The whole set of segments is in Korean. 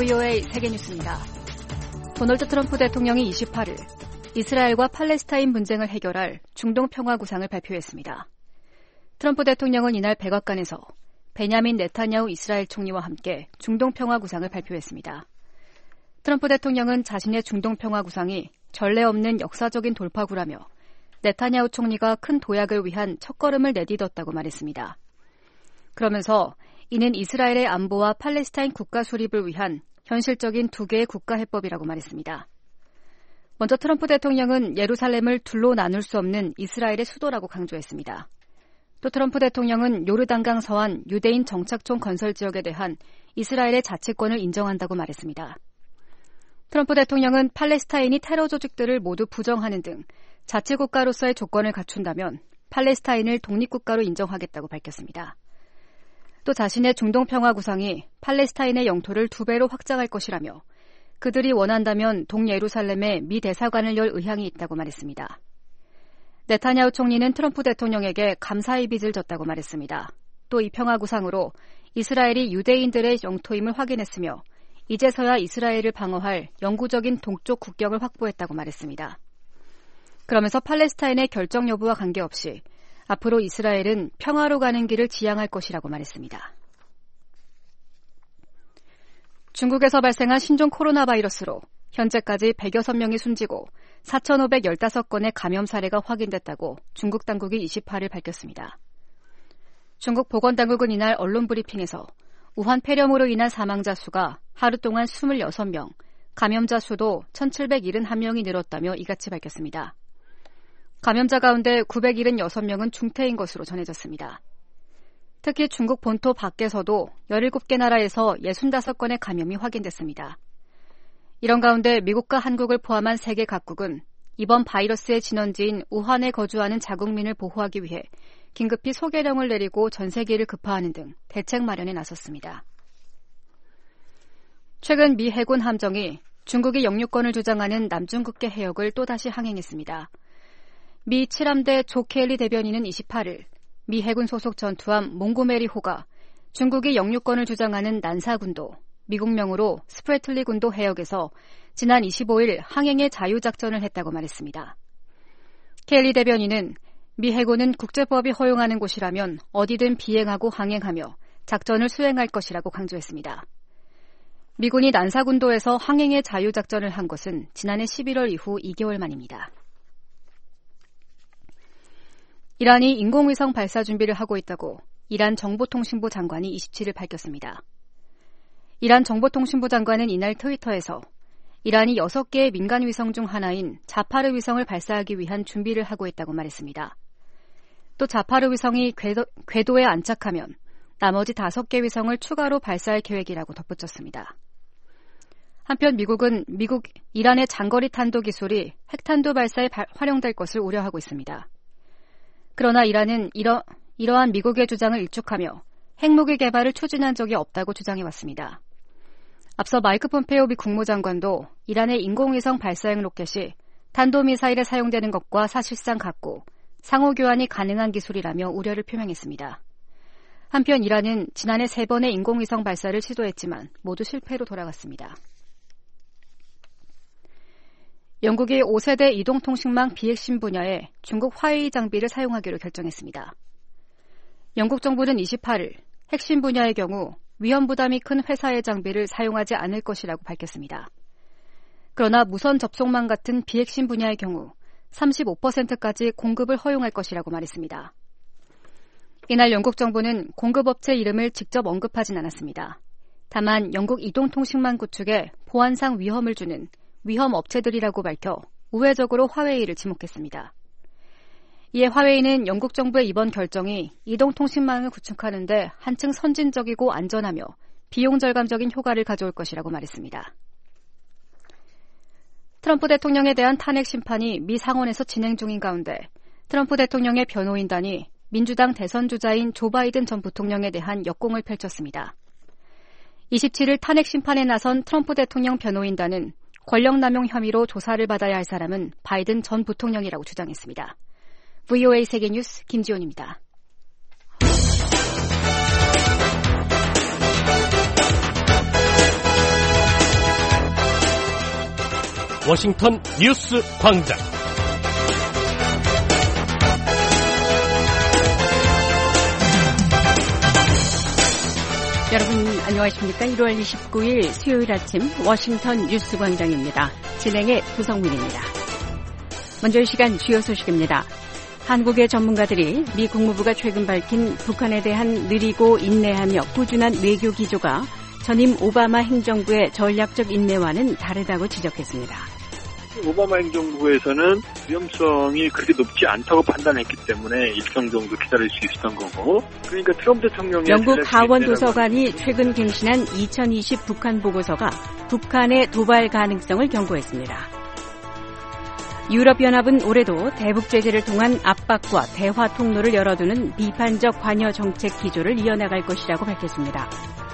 VOA 세계뉴스입니다. 도널드 트럼프 대통령이 28일 이스라엘과 팔레스타인 분쟁을 해결할 중동 평화 구상을 발표했습니다. 트럼프 대통령은 이날 백악관에서 베냐민 네타냐후 이스라엘 총리와 함께 중동 평화 구상을 발표했습니다. 트럼프 대통령은 자신의 중동 평화 구상이 전례 없는 역사적인 돌파구라며 네타냐후 총리가 큰 도약을 위한 첫걸음을 내딛었다고 말했습니다. 그러면서 이는 이스라엘의 안보와 팔레스타인 국가 수립을 위한 현실적인 두 개의 국가 해법이라고 말했습니다. 먼저 트럼프 대통령은 예루살렘을 둘로 나눌 수 없는 이스라엘의 수도라고 강조했습니다. 또 트럼프 대통령은 요르단강 서안 유대인 정착촌 건설 지역에 대한 이스라엘의 자치권을 인정한다고 말했습니다. 트럼프 대통령은 팔레스타인이 테러 조직들을 모두 부정하는 등 자치국가로서의 조건을 갖춘다면 팔레스타인을 독립국가로 인정하겠다고 밝혔습니다. 또 자신의 중동 평화 구상이 팔레스타인의 영토를 2배로 확장할 것이라며 그들이 원한다면 동예루살렘에 미 대사관을 열 의향이 있다고 말했습니다. 네타냐후 총리는 트럼프 대통령에게 감사의 빚을 졌다고 말했습니다. 또 이 평화 구상으로 이스라엘이 유대인들의 영토임을 확인했으며 이제서야 이스라엘을 방어할 영구적인 동쪽 국경을 확보했다고 말했습니다. 그러면서 팔레스타인의 결정 여부와 관계없이 앞으로 이스라엘은 평화로 가는 길을 지향할 것이라고 말했습니다. 중국에서 발생한 신종 코로나 바이러스로 현재까지 100여섯 명이 숨지고 4,515건의 감염 사례가 확인됐다고 중국 당국이 28일 밝혔습니다. 중국 보건당국은 이날 언론 브리핑에서 우한 폐렴으로 인한 사망자 수가 하루 동안 26명, 감염자 수도 1,771명이 늘었다며 이같이 밝혔습니다. 감염자 가운데 976명은 중태인 것으로 전해졌습니다. 특히 중국 본토 밖에서도 17개 나라에서 65건의 감염이 확인됐습니다. 이런 가운데 미국과 한국을 포함한 세계 각국은 이번 바이러스의 진원지인 우한에 거주하는 자국민을 보호하기 위해 긴급히 소개령을 내리고 전세기를 급파하는 등 대책 마련에 나섰습니다. 최근 미 해군 함정이 중국이 영유권을 주장하는 남중국해 해역을 또다시 항행했습니다. 미 7함대 조 켈리 대변인은 28일 미 해군 소속 전투함 몽고메리호가 중국이 영유권을 주장하는 난사군도, 미국명으로 스프래틀리 군도 해역에서 지난 25일 항행의 자유작전을 했다고 말했습니다. 켈리 대변인은 미 해군은 국제법이 허용하는 곳이라면 어디든 비행하고 항행하며 작전을 수행할 것이라고 강조했습니다. 미군이 난사군도에서 항행의 자유작전을 한 것은 지난해 11월 이후 2개월 만입니다. 이란이 인공위성 발사 준비를 하고 있다고 이란 정보통신부 장관이 27일 밝혔습니다. 이란 정보통신부 장관은 이날 트위터에서 이란이 6개의 민간 위성 중 하나인 자파르 위성을 발사하기 위한 준비를 하고 있다고 말했습니다. 또 자파르 위성이 궤도에 안착하면 나머지 5개 위성을 추가로 발사할 계획이라고 덧붙였습니다. 한편 미국은 이란의 장거리 탄도 기술이 핵탄두 발사에 활용될 것을 우려하고 있습니다. 그러나 이란은 이러한 미국의 주장을 일축하며 핵무기 개발을 추진한 적이 없다고 주장해왔습니다. 앞서 마이크 폼페이오 미 국무장관도 이란의 인공위성 발사형 로켓이 탄도미사일에 사용되는 것과 사실상 같고 상호교환이 가능한 기술이라며 우려를 표명했습니다. 한편 이란은 지난해 3번의 인공위성 발사를 시도했지만 모두 실패로 돌아갔습니다. 영국이 5세대 이동통신망 비핵심 분야에 중국 화웨이 장비를 사용하기로 결정했습니다. 영국 정부는 28일 핵심 분야의 경우 위험 부담이 큰 회사의 장비를 사용하지 않을 것이라고 밝혔습니다. 그러나 무선 접속망 같은 비핵심 분야의 경우 35%까지 공급을 허용할 것이라고 말했습니다. 이날 영국 정부는 공급업체 이름을 직접 언급하진 않았습니다. 다만 영국 이동통신망 구축에 보안상 위험을 주는 위험 업체들이라고 밝혀 우회적으로 화웨이를 지목했습니다. 이에 화웨이는 영국 정부의 이번 결정이 이동통신망을 구축하는 데 한층 선진적이고 안전하며 비용 절감적인 효과를 가져올 것이라고 말했습니다. 트럼프 대통령에 대한 탄핵 심판이 미 상원에서 진행 중인 가운데 트럼프 대통령의 변호인단이 민주당 대선 주자인 조 바이든 전 부통령에 대한 역공을 펼쳤습니다. 27일 탄핵 심판에 나선 트럼프 대통령 변호인단은 권력남용 혐의로 조사를 받아야 할 사람은 바이든 전 부통령이라고 주장했습니다. VOA 세계뉴스 김지원입니다. 워싱턴 뉴스 광장. 여러분 안녕하십니까? 1월 29일 수요일 아침 워싱턴 뉴스 광장입니다. 진행의 구성민입니다. 먼저 이 시간 주요 소식입니다. 한국의 전문가들이 미 국무부가 최근 밝힌 북한에 대한 느리고 인내하며 꾸준한 외교 기조가 전임 오바마 행정부의 전략적 인내와는 다르다고 지적했습니다. 오바마 행정부에서는 위험성이 그렇게 높지 않다고 판단했기 때문에 일정 정도 기다릴 수 있었던 거고, 그러니까 트럼프 대통령의 영국 하원 도서관이 최근 갱신한 2020 북한 보고서가 북한의 도발 가능성을 경고했습니다. 유럽연합은 올해도 대북 제재를 통한 압박과 대화 통로를 열어두는 비판적 관여 정책 기조를 이어나갈 것이라고 밝혔습니다.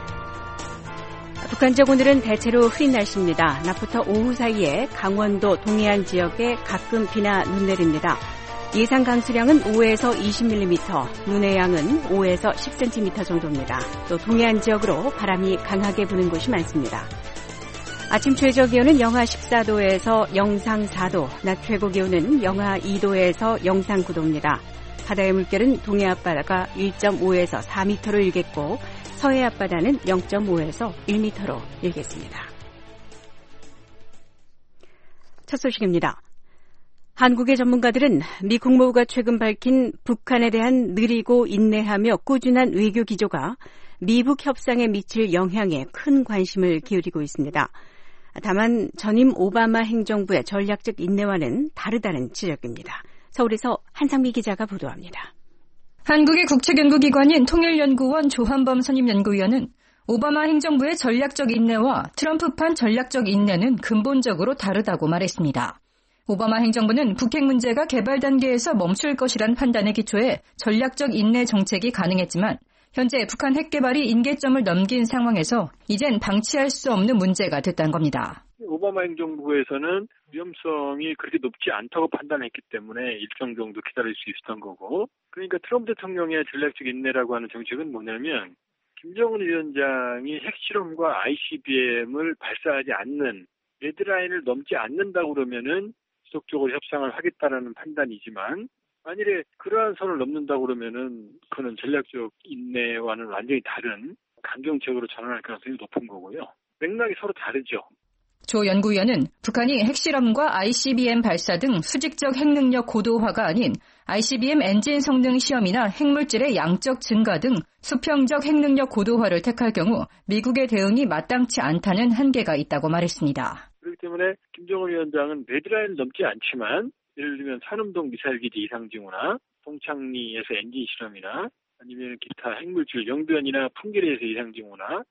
북한적 오늘은 대체로 흐린 날씨입니다. 낮부터 오후 사이에 강원도 동해안 지역에 가끔 비나 눈 내립니다. 예상 강수량은 5에서 20mm, 눈의 양은 5에서 10cm 정도입니다. 또 동해안 지역으로 바람이 강하게 부는 곳이 많습니다. 아침 최저 기온은 영하 14도에서 영상 4도, 낮 최고 기온은 영하 2도에서 영상 9도입니다. 바다의 물결은 동해 앞바다가 1.5에서 4m로 일겠고 서해 앞바다는 0.5에서 1m로 일겠습니다. 첫 소식입니다. 한국의 전문가들은 미 국무부가 최근 밝힌 북한에 대한 느리고 인내하며 꾸준한 외교 기조가 미북 협상에 미칠 영향에 큰 관심을 기울이고 있습니다. 다만 전임 오바마 행정부의 전략적 인내와는 다르다는 지적입니다. 서울에서 한상미 기자가 보도합니다. 한국의 국책연구기관인 통일연구원 조한범 선임연구위원은 오바마 행정부의 전략적 인내와 트럼프판 전략적 인내는 근본적으로 다르다고 말했습니다. 오바마 행정부는 북핵 문제가 개발 단계에서 멈출 것이란 판단에 기초해 전략적 인내 정책이 가능했지만 현재 북한 핵 개발이 임계점을 넘긴 상황에서 이젠 방치할 수 없는 문제가 됐다는 겁니다. 오바마 행정부에서는 위험성이 그렇게 높지 않다고 판단했기 때문에 일정 정도 기다릴 수 있었던 거고, 그러니까 트럼프 대통령의 전략적 인내라고 하는 정책은 뭐냐면 김정은 위원장이 핵실험과 ICBM을 발사하지 않는 레드라인을 넘지 않는다고 그러면은 지속적으로 협상을 하겠다라는 판단이지만, 만일에 그러한 선을 넘는다고 그러면은 그는 전략적 인내와는 완전히 다른 강경책으로 전환할 가능성이 높은 거고요. 맥락이 서로 다르죠. 조 연구위원은 북한이 핵실험과 ICBM 발사 등 수직적 핵능력 고도화가 아닌 ICBM 엔진 성능 시험이나 핵물질의 양적 증가 등 수평적 핵능력 고도화를 택할 경우 미국의 대응이 마땅치 않다는 한계가 있다고 말했습니다. 그렇기 때문에 김정은 위원장은 레드라인을 넘지 않지만, 예를 들면 산음동 미사일 기지 이상 징후나 동창리에서 엔진 실험이나 아니면 기타 핵물질 영변이나 풍계리에서 이상 징후나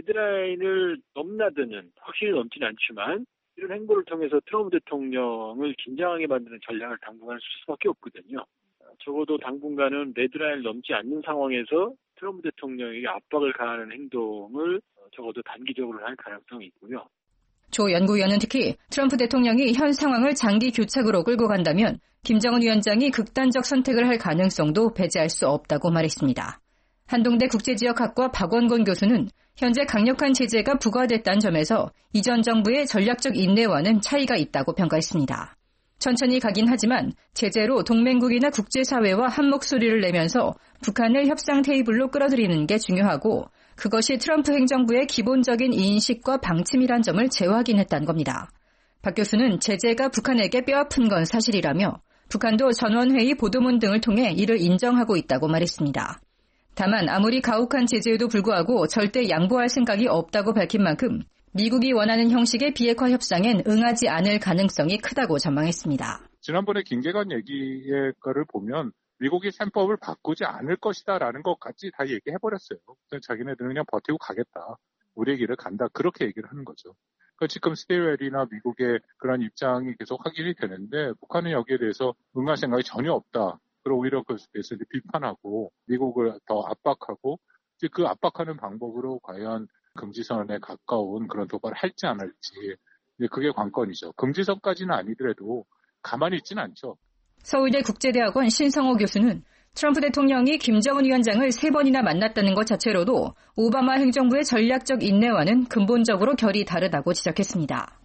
레드라인을 넘나드는, 확실히 넘지는 않지만 이런 행보를 통해서 트럼프 대통령을 긴장하게 만드는 전략을 당분간 쓸 수밖에 없거든요. 적어도 당분간은 레드라인을 넘지 않는 상황에서 트럼프 대통령에게 압박을 가하는 행동을 적어도 단기적으로 할 가능성이 있고요. 조 연구위원은 특히 트럼프 대통령이 현 상황을 장기 교착으로 끌고 간다면 김정은 위원장이 극단적 선택을 할 가능성도 배제할 수 없다고 말했습니다. 한동대 국제지역학과 박원곤 교수는 현재 강력한 제재가 부과됐다는 점에서 이전 정부의 전략적 인내와는 차이가 있다고 평가했습니다. 천천히 가긴 하지만 제재로 동맹국이나 국제사회와 한 목소리를 내면서 북한을 협상 테이블로 끌어들이는 게 중요하고, 그것이 트럼프 행정부의 기본적인 인식과 방침이란 점을 재확인했다는 겁니다. 박 교수는 제재가 북한에게 뼈아픈 건 사실이라며 북한도 전원회의 보도문 등을 통해 이를 인정하고 있다고 말했습니다. 다만 아무리 가혹한 제재에도 불구하고 절대 양보할 생각이 없다고 밝힌 만큼 미국이 원하는 형식의 비핵화 협상엔 응하지 않을 가능성이 크다고 전망했습니다. 지난번에 김계관 얘기의 거를 보면 미국이 셈법을 바꾸지 않을 것이다라는 것까지 다 얘기해버렸어요. 자기네들은 그냥 버티고 가겠다. 우리의 길을 간다. 그렇게 얘기를 하는 거죠. 그러니까 지금 스티웰이나 미국의 그런 입장이 계속 확인이 되는데, 북한은 여기에 대해서 응할 생각이 전혀 없다. 그리고 오히려 그래서 비판하고 미국을 더 압박하고, 이제 그 압박하는 방법으로 과연 금지선에 가까운 그런 도발을 할지 안 할지, 이제 그게 관건이죠. 금지선까지는 아니더라도 가만히 있지는 않죠. 서울대 국제대학원 신성호 교수는 트럼프 대통령이 김정은 위원장을 3번이나 만났다는 것 자체로도 오바마 행정부의 전략적 인내와는 근본적으로 결이 다르다고 지적했습니다.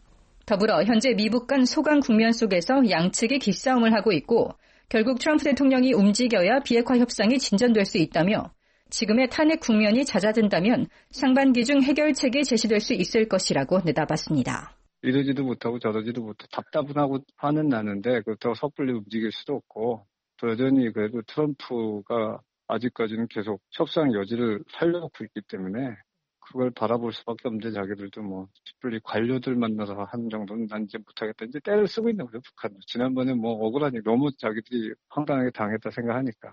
더불어 현재 미북 간 소강 국면 속에서 양측이 기싸움을 하고 있고 결국 트럼프 대통령이 움직여야 비핵화 협상이 진전될 수 있다며 지금의 탄핵 국면이 잦아든다면 상반기 중 해결책이 제시될 수 있을 것이라고 내다봤습니다. 이러지도 못하고 저러지도 못하고 답답하고 화는 나는데 그렇다고 섣불리 움직일 수도 없고 또 여전히 그래도 트럼프가 아직까지는 계속 협상 여지를 살려놓고 있기 때문에 그걸 바라볼 수밖에 없는데 자기들도 뭐 섣불리 관료들 만나서 하는 정도는 난 이제 못하겠다. 이제 때를 쓰고 있는 거죠, 북한도. 지난번에 뭐 억울하니 너무 자기들이 황당하게 당했다 생각하니까.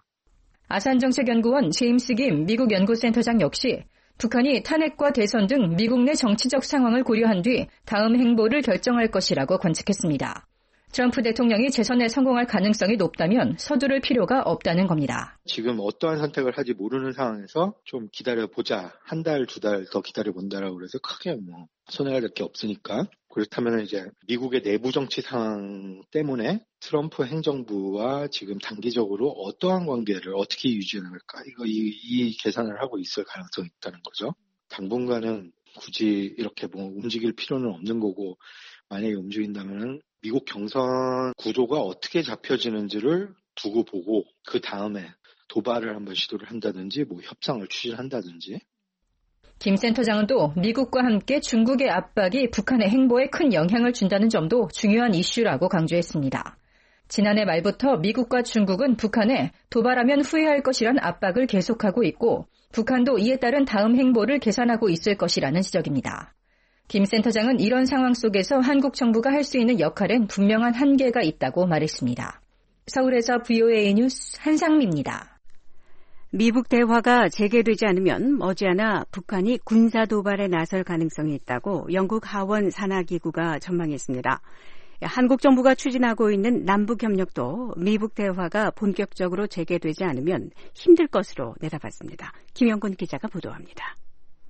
아산정책연구원 제임스 김 미국 연구센터장 역시 북한이 탄핵과 대선 등 미국 내 정치적 상황을 고려한 뒤 다음 행보를 결정할 것이라고 관측했습니다. 트럼프 대통령이 재선에 성공할 가능성이 높다면 서두를 필요가 없다는 겁니다. 지금 어떠한 선택을 할지 모르는 상황에서 좀 기다려보자. 한 달, 두 달 더 기다려본다라고 그래서 크게 뭐 손해가 될 게 없으니까. 그렇다면 이제 미국의 내부 정치 상황 때문에 트럼프 행정부와 지금 단기적으로 어떠한 관계를 어떻게 유지해나갈까? 이 계산을 하고 있을 가능성이 있다는 거죠. 당분간은 굳이 이렇게 뭐 움직일 필요는 없는 거고 만약에 움직인다면은 미국 경선 구도가 어떻게 잡혀지는지를 두고 보고 그 다음에 도발을 한번 시도를 한다든지 뭐 협상을 추진한다든지. 김 센터장은 또 미국과 함께 중국의 압박이 북한의 행보에 큰 영향을 준다는 점도 중요한 이슈라고 강조했습니다. 지난해 말부터 미국과 중국은 북한에 도발하면 후회할 것이란 압박을 계속하고 있고 북한도 이에 따른 다음 행보를 계산하고 있을 것이라는 지적입니다. 김 센터장은 이런 상황 속에서 한국 정부가 할 수 있는 역할엔 분명한 한계가 있다고 말했습니다. 서울에서 VOA 뉴스 한상미입니다. 미북 대화가 재개되지 않으면 머지않아 북한이 군사 도발에 나설 가능성이 있다고 영국 하원 산하기구가 전망했습니다. 한국 정부가 추진하고 있는 남북협력도 미북 대화가 본격적으로 재개되지 않으면 힘들 것으로 내다봤습니다. 김영곤 기자가 보도합니다.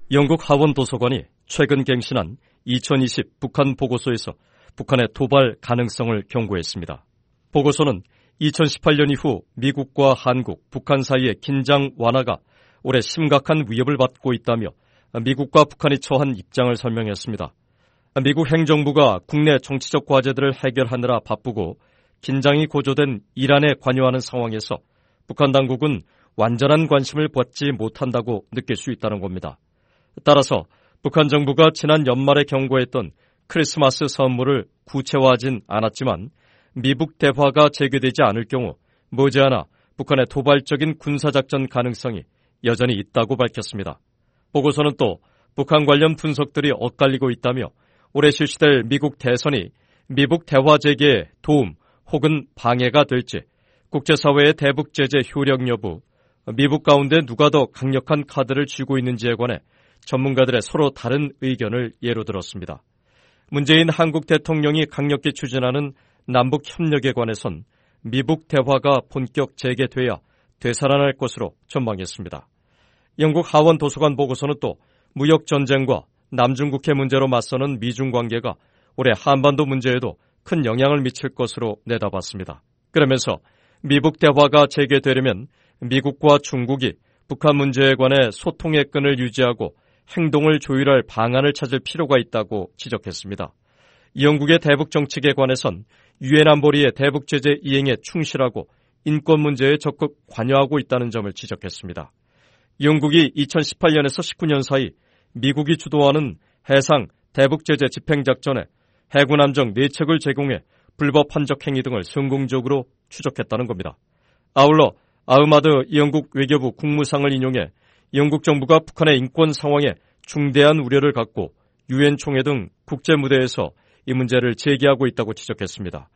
영국 하원 도서관이 최근 갱신한 2020 북한 보고서에서 북한의 도발 가능성을 경고했습니다. 보고서는 2018년 이후 미국과 한국, 북한 사이의 긴장 완화가 올해 심각한 위협을 받고 있다며 미국과 북한이 처한 입장을 설명했습니다. 미국 행정부가 국내 정치적 과제들을 해결하느라 바쁘고 긴장이 고조된 이란에 관여하는 상황에서 북한 당국은 완전한 관심을 받지 못한다고 느낄 수 있다는 겁니다. 따라서 북한 정부가 지난 연말에 경고했던 크리스마스 선물을 구체화하진 않았지만 미북 대화가 재개되지 않을 경우 머지않아 북한의 도발적인 군사작전 가능성이 여전히 있다고 밝혔습니다. 보고서는 또 북한 관련 분석들이 엇갈리고 있다며 올해 실시될 미국 대선이 미북 대화 재개에 도움 혹은 방해가 될지, 국제사회의 대북 제재 효력 여부, 미북 가운데 누가 더 강력한 카드를 쥐고 있는지에 관해 전문가들의 서로 다른 의견을 예로 들었습니다. 문재인 한국 대통령이 강력히 추진하는 남북 협력에 관해선 미북 대화가 본격 재개돼야 되살아날 것으로 전망했습니다. 영국 하원 도서관 보고서는 또 무역 전쟁과 남중국해 문제로 맞서는 미중 관계가 올해 한반도 문제에도 큰 영향을 미칠 것으로 내다봤습니다. 그러면서 미북 대화가 재개되려면 미국과 중국이 북한 문제에 관해 소통의 끈을 유지하고 행동을 조율할 방안을 찾을 필요가 있다고 지적했습니다. 영국의 대북 정책에 관해선 유엔 안보리의 대북 제재 이행에 충실하고 인권 문제에 적극 관여하고 있다는 점을 지적했습니다. 영국이 2018년에서 19년 사이 미국이 주도하는 해상 대북 제재 집행작전에 해군 함정 4척을 제공해 불법 환적 행위 등을 성공적으로 추적했다는 겁니다. 아울러 아흐마드 영국 외교부 국무상을 인용해 영국 정부가 북한의 인권 상황에 중대한 우려를 갖고 유엔 총회 등 국제 무대에서 이 문제를 제기하고 있다고 지적했습니다.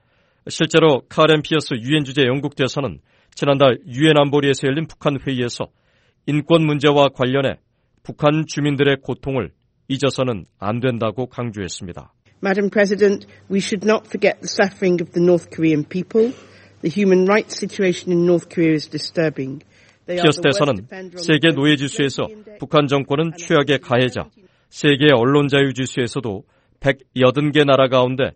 실제로 카렌 피어스 유엔 주재 영국 대사는 지난달 유엔 안보리에서 열린 북한 회의에서 인권 문제와 관련해 북한 주민들의 고통을 잊어서는 안 된다고 강조했습니다. Madam President, we should not forget the suffering of the North Korean people. The human rights situation in North Korea is disturbing. 피어스 대사는 세계 노예 지수에서 북한 정권은 최악의 가해자, 세계 언론 자유 지수에서도 180개 나라 가운데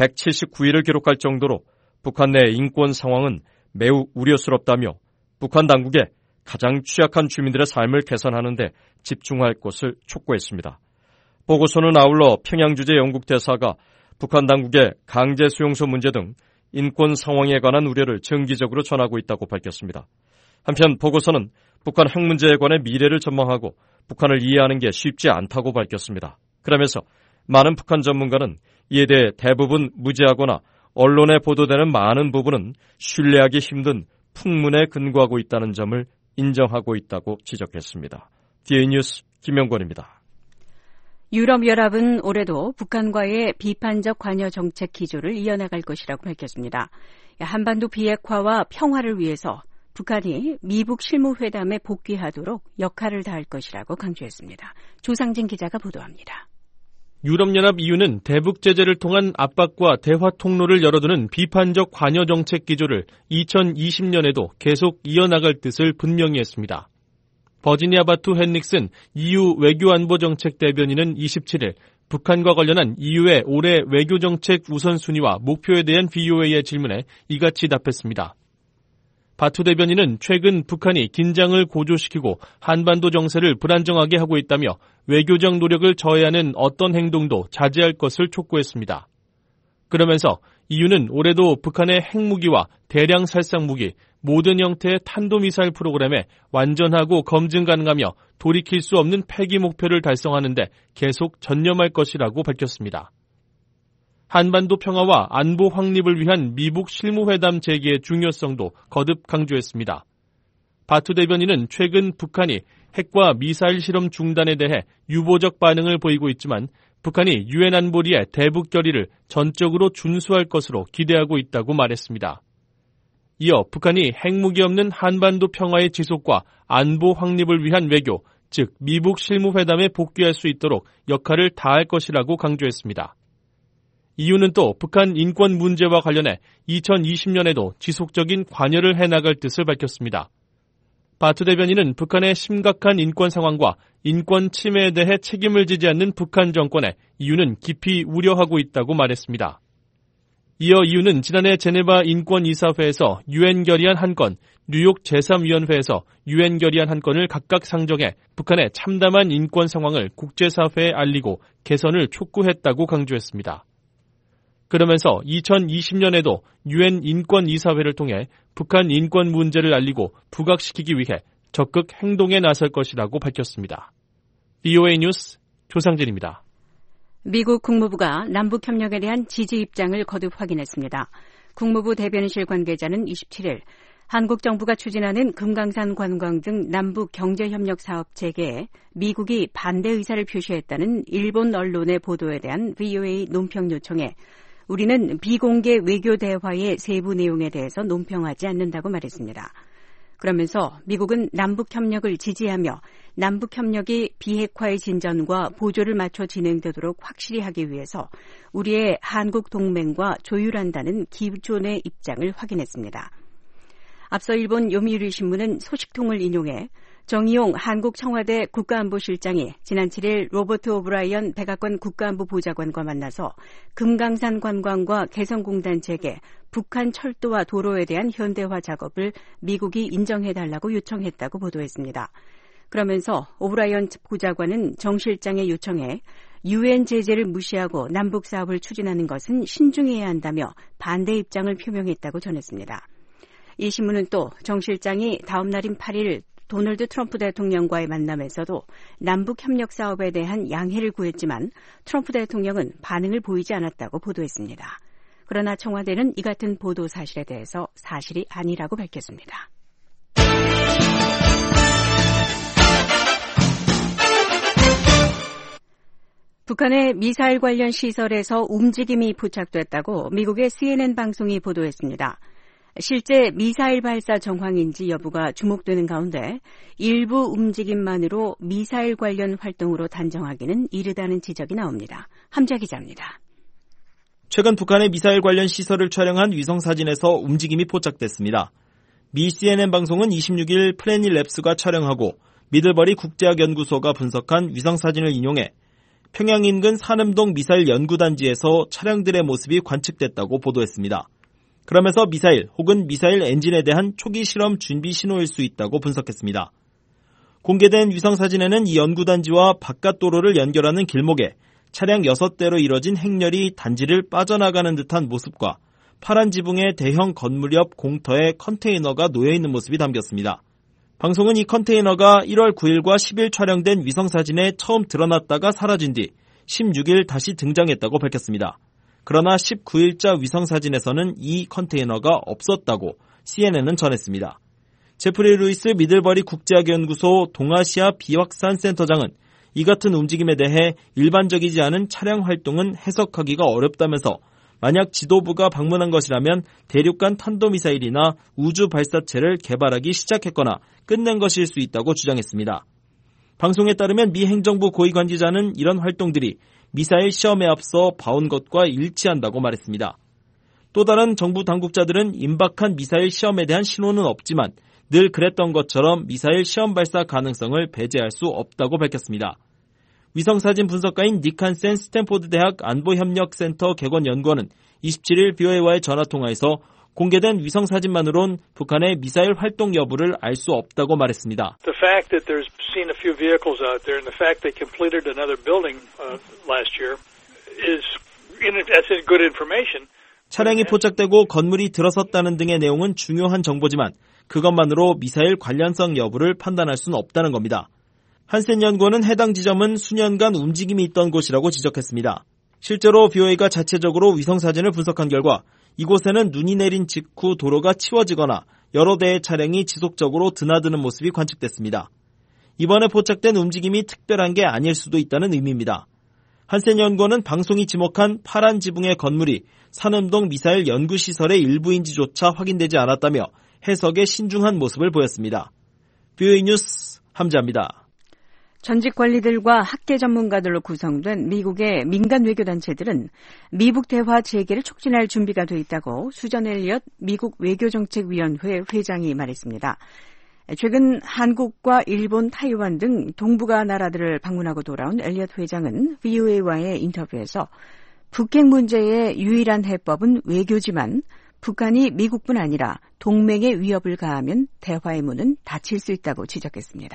179위를 기록할 정도로 북한 내 인권 상황은 매우 우려스럽다며 북한 당국에 가장 취약한 주민들의 삶을 개선하는 데 집중할 것을 촉구했습니다. 보고서는 아울러 평양 주재 영국 대사가 북한 당국의 강제 수용소 문제 등 인권 상황에 관한 우려를 정기적으로 전하고 있다고 밝혔습니다. 한편 보고서는 북한 핵 문제에 관해 미래를 전망하고 북한을 이해하는 게 쉽지 않다고 밝혔습니다. 그러면서 많은 북한 전문가는 이에 대해 대부분 무지하거나 언론에 보도되는 많은 부분은 신뢰하기 힘든 풍문에 근거하고 있다는 점을 인정하고 있다고 지적했습니다. DA 뉴스 김영권입니다. 유럽연합은 올해도 북한과의 비판적 관여 정책 기조를 이어나갈 것이라고 밝혔습니다. 한반도 비핵화와 평화를 위해서 북한이 미북 실무회담에 복귀하도록 역할을 다할 것이라고 강조했습니다. 조상진 기자가 보도합니다. 유럽연합 EU는 대북 제재를 통한 압박과 대화 통로를 열어두는 비판적 관여 정책 기조를 2020년에도 계속 이어나갈 뜻을 분명히 했습니다. 버지니아 바투 헨릭슨 EU 외교안보정책 대변인은 27일 북한과 관련한 EU의 올해 외교정책 우선순위와 목표에 대한 VOA의 질문에 이같이 답했습니다. 바투 대변인은 최근 북한이 긴장을 고조시키고 한반도 정세를 불안정하게 하고 있다며 외교적 노력을 저해하는 어떤 행동도 자제할 것을 촉구했습니다. 그러면서 EU는 올해도 북한의 핵무기와 대량 살상무기, 모든 형태의 탄도미사일 프로그램에 완전하고 검증 가능하며 돌이킬 수 없는 폐기 목표를 달성하는 데 계속 전념할 것이라고 밝혔습니다. 한반도 평화와 안보 확립을 위한 미북 실무회담 재개의 중요성도 거듭 강조했습니다. 바투 대변인은 최근 북한이 핵과 미사일 실험 중단에 대해 유보적 반응을 보이고 있지만 북한이 유엔 안보리의 대북 결의를 전적으로 준수할 것으로 기대하고 있다고 말했습니다. 이어 북한이 핵무기 없는 한반도 평화의 지속과 안보 확립을 위한 외교, 즉 미북 실무회담에 복귀할 수 있도록 역할을 다할 것이라고 강조했습니다. EU는 또 북한 인권 문제와 관련해 2020년에도 지속적인 관여를 해나갈 뜻을 밝혔습니다. 바투 대변인은 북한의 심각한 인권 상황과 인권 침해에 대해 책임을 지지 않는 북한 정권에 EU는 깊이 우려하고 있다고 말했습니다. 이어 EU는 지난해 제네바 인권이사회에서 유엔 결의안 한 건, 뉴욕 제3위원회에서 유엔 결의안 한 건을 각각 상정해 북한의 참담한 인권 상황을 국제사회에 알리고 개선을 촉구했다고 강조했습니다. 그러면서 2020년에도 유엔 인권이사회를 통해 북한 인권 문제를 알리고 부각시키기 위해 적극 행동에 나설 것이라고 밝혔습니다. VOA 뉴스 조상진입니다. 미국 국무부가 남북협력에 대한 지지 입장을 거듭 확인했습니다. 국무부 대변인실 관계자는 27일 한국 정부가 추진하는 금강산 관광 등 남북 경제협력 사업 재개에 미국이 반대 의사를 표시했다는 일본 언론의 보도에 대한 VOA 논평 요청에 우리는 비공개 외교 대화의 세부 내용에 대해서 논평하지 않는다고 말했습니다. 그러면서 미국은 남북협력을 지지하며 남북협력이 비핵화의 진전과 보조를 맞춰 진행되도록 확실히 하기 위해서 우리의 한국 동맹과 조율한다는 기존의 입장을 확인했습니다. 앞서 일본 요미우리 신문은 소식통을 인용해 정의용 한국 청와대 국가안보실장이 지난 7일 로버트 오브라이언 백악관 국가안보 보좌관과 만나서 금강산 관광과 개성공단 재개, 북한 철도와 도로에 대한 현대화 작업을 미국이 인정해달라고 요청했다고 보도했습니다. 그러면서 오브라이언 보좌관은 정 실장의 요청에 유엔 제재를 무시하고 남북 사업을 추진하는 것은 신중해야 한다며 반대 입장을 표명했다고 전했습니다. 이 신문은 또 정 실장이 다음 날인 8일 도널드 트럼프 대통령과의 만남에서도 남북협력 사업에 대한 양해를 구했지만 트럼프 대통령은 반응을 보이지 않았다고 보도했습니다. 그러나 청와대는 이 같은 보도 사실에 대해서 사실이 아니라고 밝혔습니다. 북한의 미사일 관련 시설에서 움직임이 포착됐다고 미국의 CNN 방송이 보도했습니다. 실제 미사일 발사 정황인지 여부가 주목되는 가운데 일부 움직임만으로 미사일 관련 활동으로 단정하기는 이르다는 지적이 나옵니다. 함자 기자입니다. 최근 북한의 미사일 관련 시설을 촬영한 위성사진에서 움직임이 포착됐습니다. 미 CNN 방송은 26일 플래닛랩스가 촬영하고 미들버리 국제학연구소가 분석한 위성사진을 인용해 평양 인근 산음동 미사일 연구단지에서 차량들의 모습이 관측됐다고 보도했습니다. 그러면서 미사일 혹은 미사일 엔진에 대한 초기 실험 준비 신호일 수 있다고 분석했습니다. 공개된 위성사진에는 이 연구단지와 바깥 도로를 연결하는 길목에 차량 6대로 이뤄진 행렬이 단지를 빠져나가는 듯한 모습과 파란 지붕의 대형 건물 옆 공터에 컨테이너가 놓여있는 모습이 담겼습니다. 방송은 이 컨테이너가 1월 9일과 10일 촬영된 위성사진에 처음 드러났다가 사라진 뒤 16일 다시 등장했다고 밝혔습니다. 그러나 19일자 위성사진에서는 이 컨테이너가 없었다고 CNN은 전했습니다. 제프리 루이스 미들버리 국제학연구소 동아시아 비확산 센터장은 이 같은 움직임에 대해 일반적이지 않은 차량 활동은 해석하기가 어렵다면서 만약 지도부가 방문한 것이라면 대륙간 탄도미사일이나 우주 발사체를 개발하기 시작했거나 끝낸 것일 수 있다고 주장했습니다. 방송에 따르면 미 행정부 고위 관계자는 이런 활동들이 미사일 시험에 앞서 봐온 것과 일치한다고 말했습니다. 또 다른 정부 당국자들은 임박한 미사일 시험에 대한 신호는 없지만 늘 그랬던 것처럼 미사일 시험 발사 가능성을 배제할 수 없다고 밝혔습니다. 위성사진 분석가인 닉 한센 스탠포드 대학 안보협력센터 객원연구원은 27일 BOA와의 전화통화에서 공개된 위성사진만으로는 북한의 미사일 활동 여부를 알 수 없다고 말했습니다. The fact that there's seen a few vehicles out there and the fact they completed another building last year is that's good information. 차량이 포착되고 건물이 들어섰다는 등의 내용은 중요한 정보지만 그것만으로 미사일 관련성 여부를 판단할 수는 없다는 겁니다. 한센 연구원은 해당 지점은 수년간 움직임이 있던 곳이라고 지적했습니다. 실제로 BOA가 자체적으로 위성사진을 분석한 결과 이곳에는 눈이 내린 직후 도로가 치워지거나 여러 대의 차량이 지속적으로 드나드는 모습이 관측됐습니다. 이번에 포착된 움직임이 특별한 게 아닐 수도 있다는 의미입니다. 한센 연구원은 방송이 지목한 파란 지붕의 건물이 산음동 미사일 연구시설의 일부인지조차 확인되지 않았다며 해석에 신중한 모습을 보였습니다. BOA 뉴스 함자입니다. 전직 관리들과 학계 전문가들로 구성된 미국의 민간 외교단체들은 미북 대화 재개를 촉진할 준비가 돼 있다고 수전 엘리엇 미국 외교정책위원회 회장이 말했습니다. 최근 한국과 일본, 타이완 등 동북아 나라들을 방문하고 돌아온 엘리엇 회장은 VOA와의 인터뷰에서 북핵 문제의 유일한 해법은 외교지만 북한이 미국뿐 아니라 동맹에 위협을 가하면 대화의 문은 닫힐 수 있다고 지적했습니다.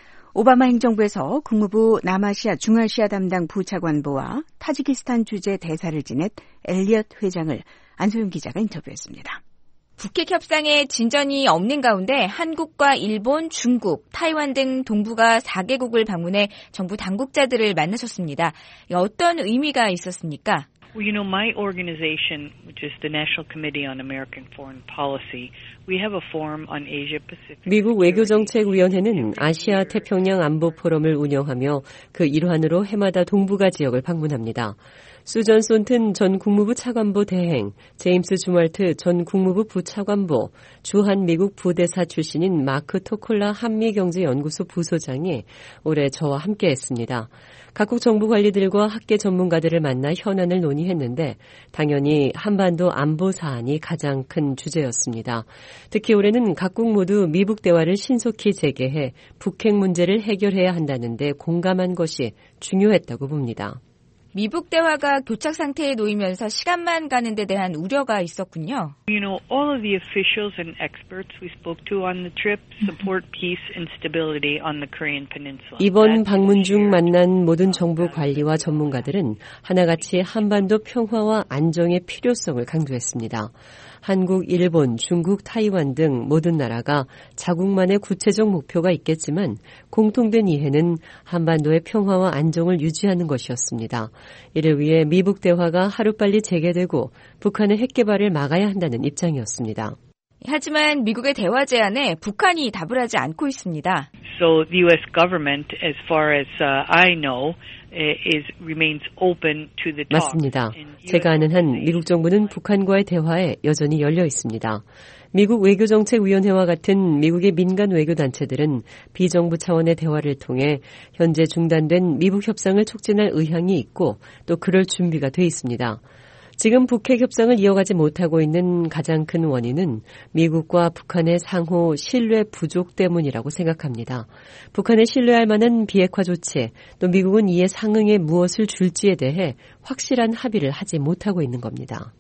오바마 행정부에서 국무부 남아시아 중아시아 담당 부차관보와 타지키스탄 주재 대사를 지낸 엘리엇 회장을 안소영 기자가 인터뷰했습니다. 북핵 협상에 진전이 없는 가운데 한국과 일본, 중국, 타이완 등 동북아 4개국을 방문해 정부 당국자들을 만나셨습니다. 어떤 의미가 있었습니까? Well, you know, my organization, which is the National Committee on American Foreign Policy, we have a forum on Asia-Pacific. 미국 외교정책위원회는 아시아 태평양 안보 포럼을 운영하며 그 일환으로 해마다 동북아 지역을 방문합니다. 수전 손튼 전 국무부 차관보 대행, 제임스 주말트 전 국무부 부차관보, 주한 미국 부대사 출신인 마크 토콜라 한미경제연구소 부소장이 올해 저와 함께했습니다. 각국 정부 관리들과 학계 전문가들을 만나 현안을 논의했는데 당연히 한반도 안보 사안이 가장 큰 주제였습니다. 특히 올해는 각국 모두 미북 대화를 신속히 재개해 북핵 문제를 해결해야 한다는 데 공감한 것이 중요했다고 봅니다. 미북 대화가 교착 상태에 놓이면서 시간만 가는 데 대한 우려가 있었군요. You know, all of the officials and experts we spoke to on the trip support peace and stability on the Korean Peninsula. 이번 방문 중 만난 모든 정부 관리와 전문가들은 하나같이 한반도 평화와 안정의 필요성을 강조했습니다. 한국, 일본, 중국, 타이완 등 모든 나라가 자국만의 구체적 목표가 있겠지만 공통된 이해는 한반도의 평화와 안정을 유지하는 것이었습니다. 이를 위해 미북 대화가 하루빨리 재개되고 북한의 핵 개발을 막아야 한다는 입장이었습니다. 하지만 미국의 대화 제안에 북한이 답을 하지 않고 있습니다. So the U.S. government, as far as I know, remains open to the talk. 맞습니다. 제가 아는 한 미국 정부는 북한과의 대화에 여전히 열려 있습니다. 미국 외교정책위원회와 같은 미국의 민간 외교단체들은 비정부 차원의 대화를 통해 현재 중단된 미북 협상을 촉진할 의향이 있고 또 그럴 준비가 돼 있습니다. 지금 북핵 협상을 이어가지 못하고 있는 가장 큰 원인은 미국과 북한의 상호 신뢰 부족 때문이라고 생각합니다. 북한을 신뢰할 만한 비핵화 조치, 또 미국은 이에 상응해 무엇을 줄지에 대해 확실한 합의를 하지 못하고 있는 겁니다.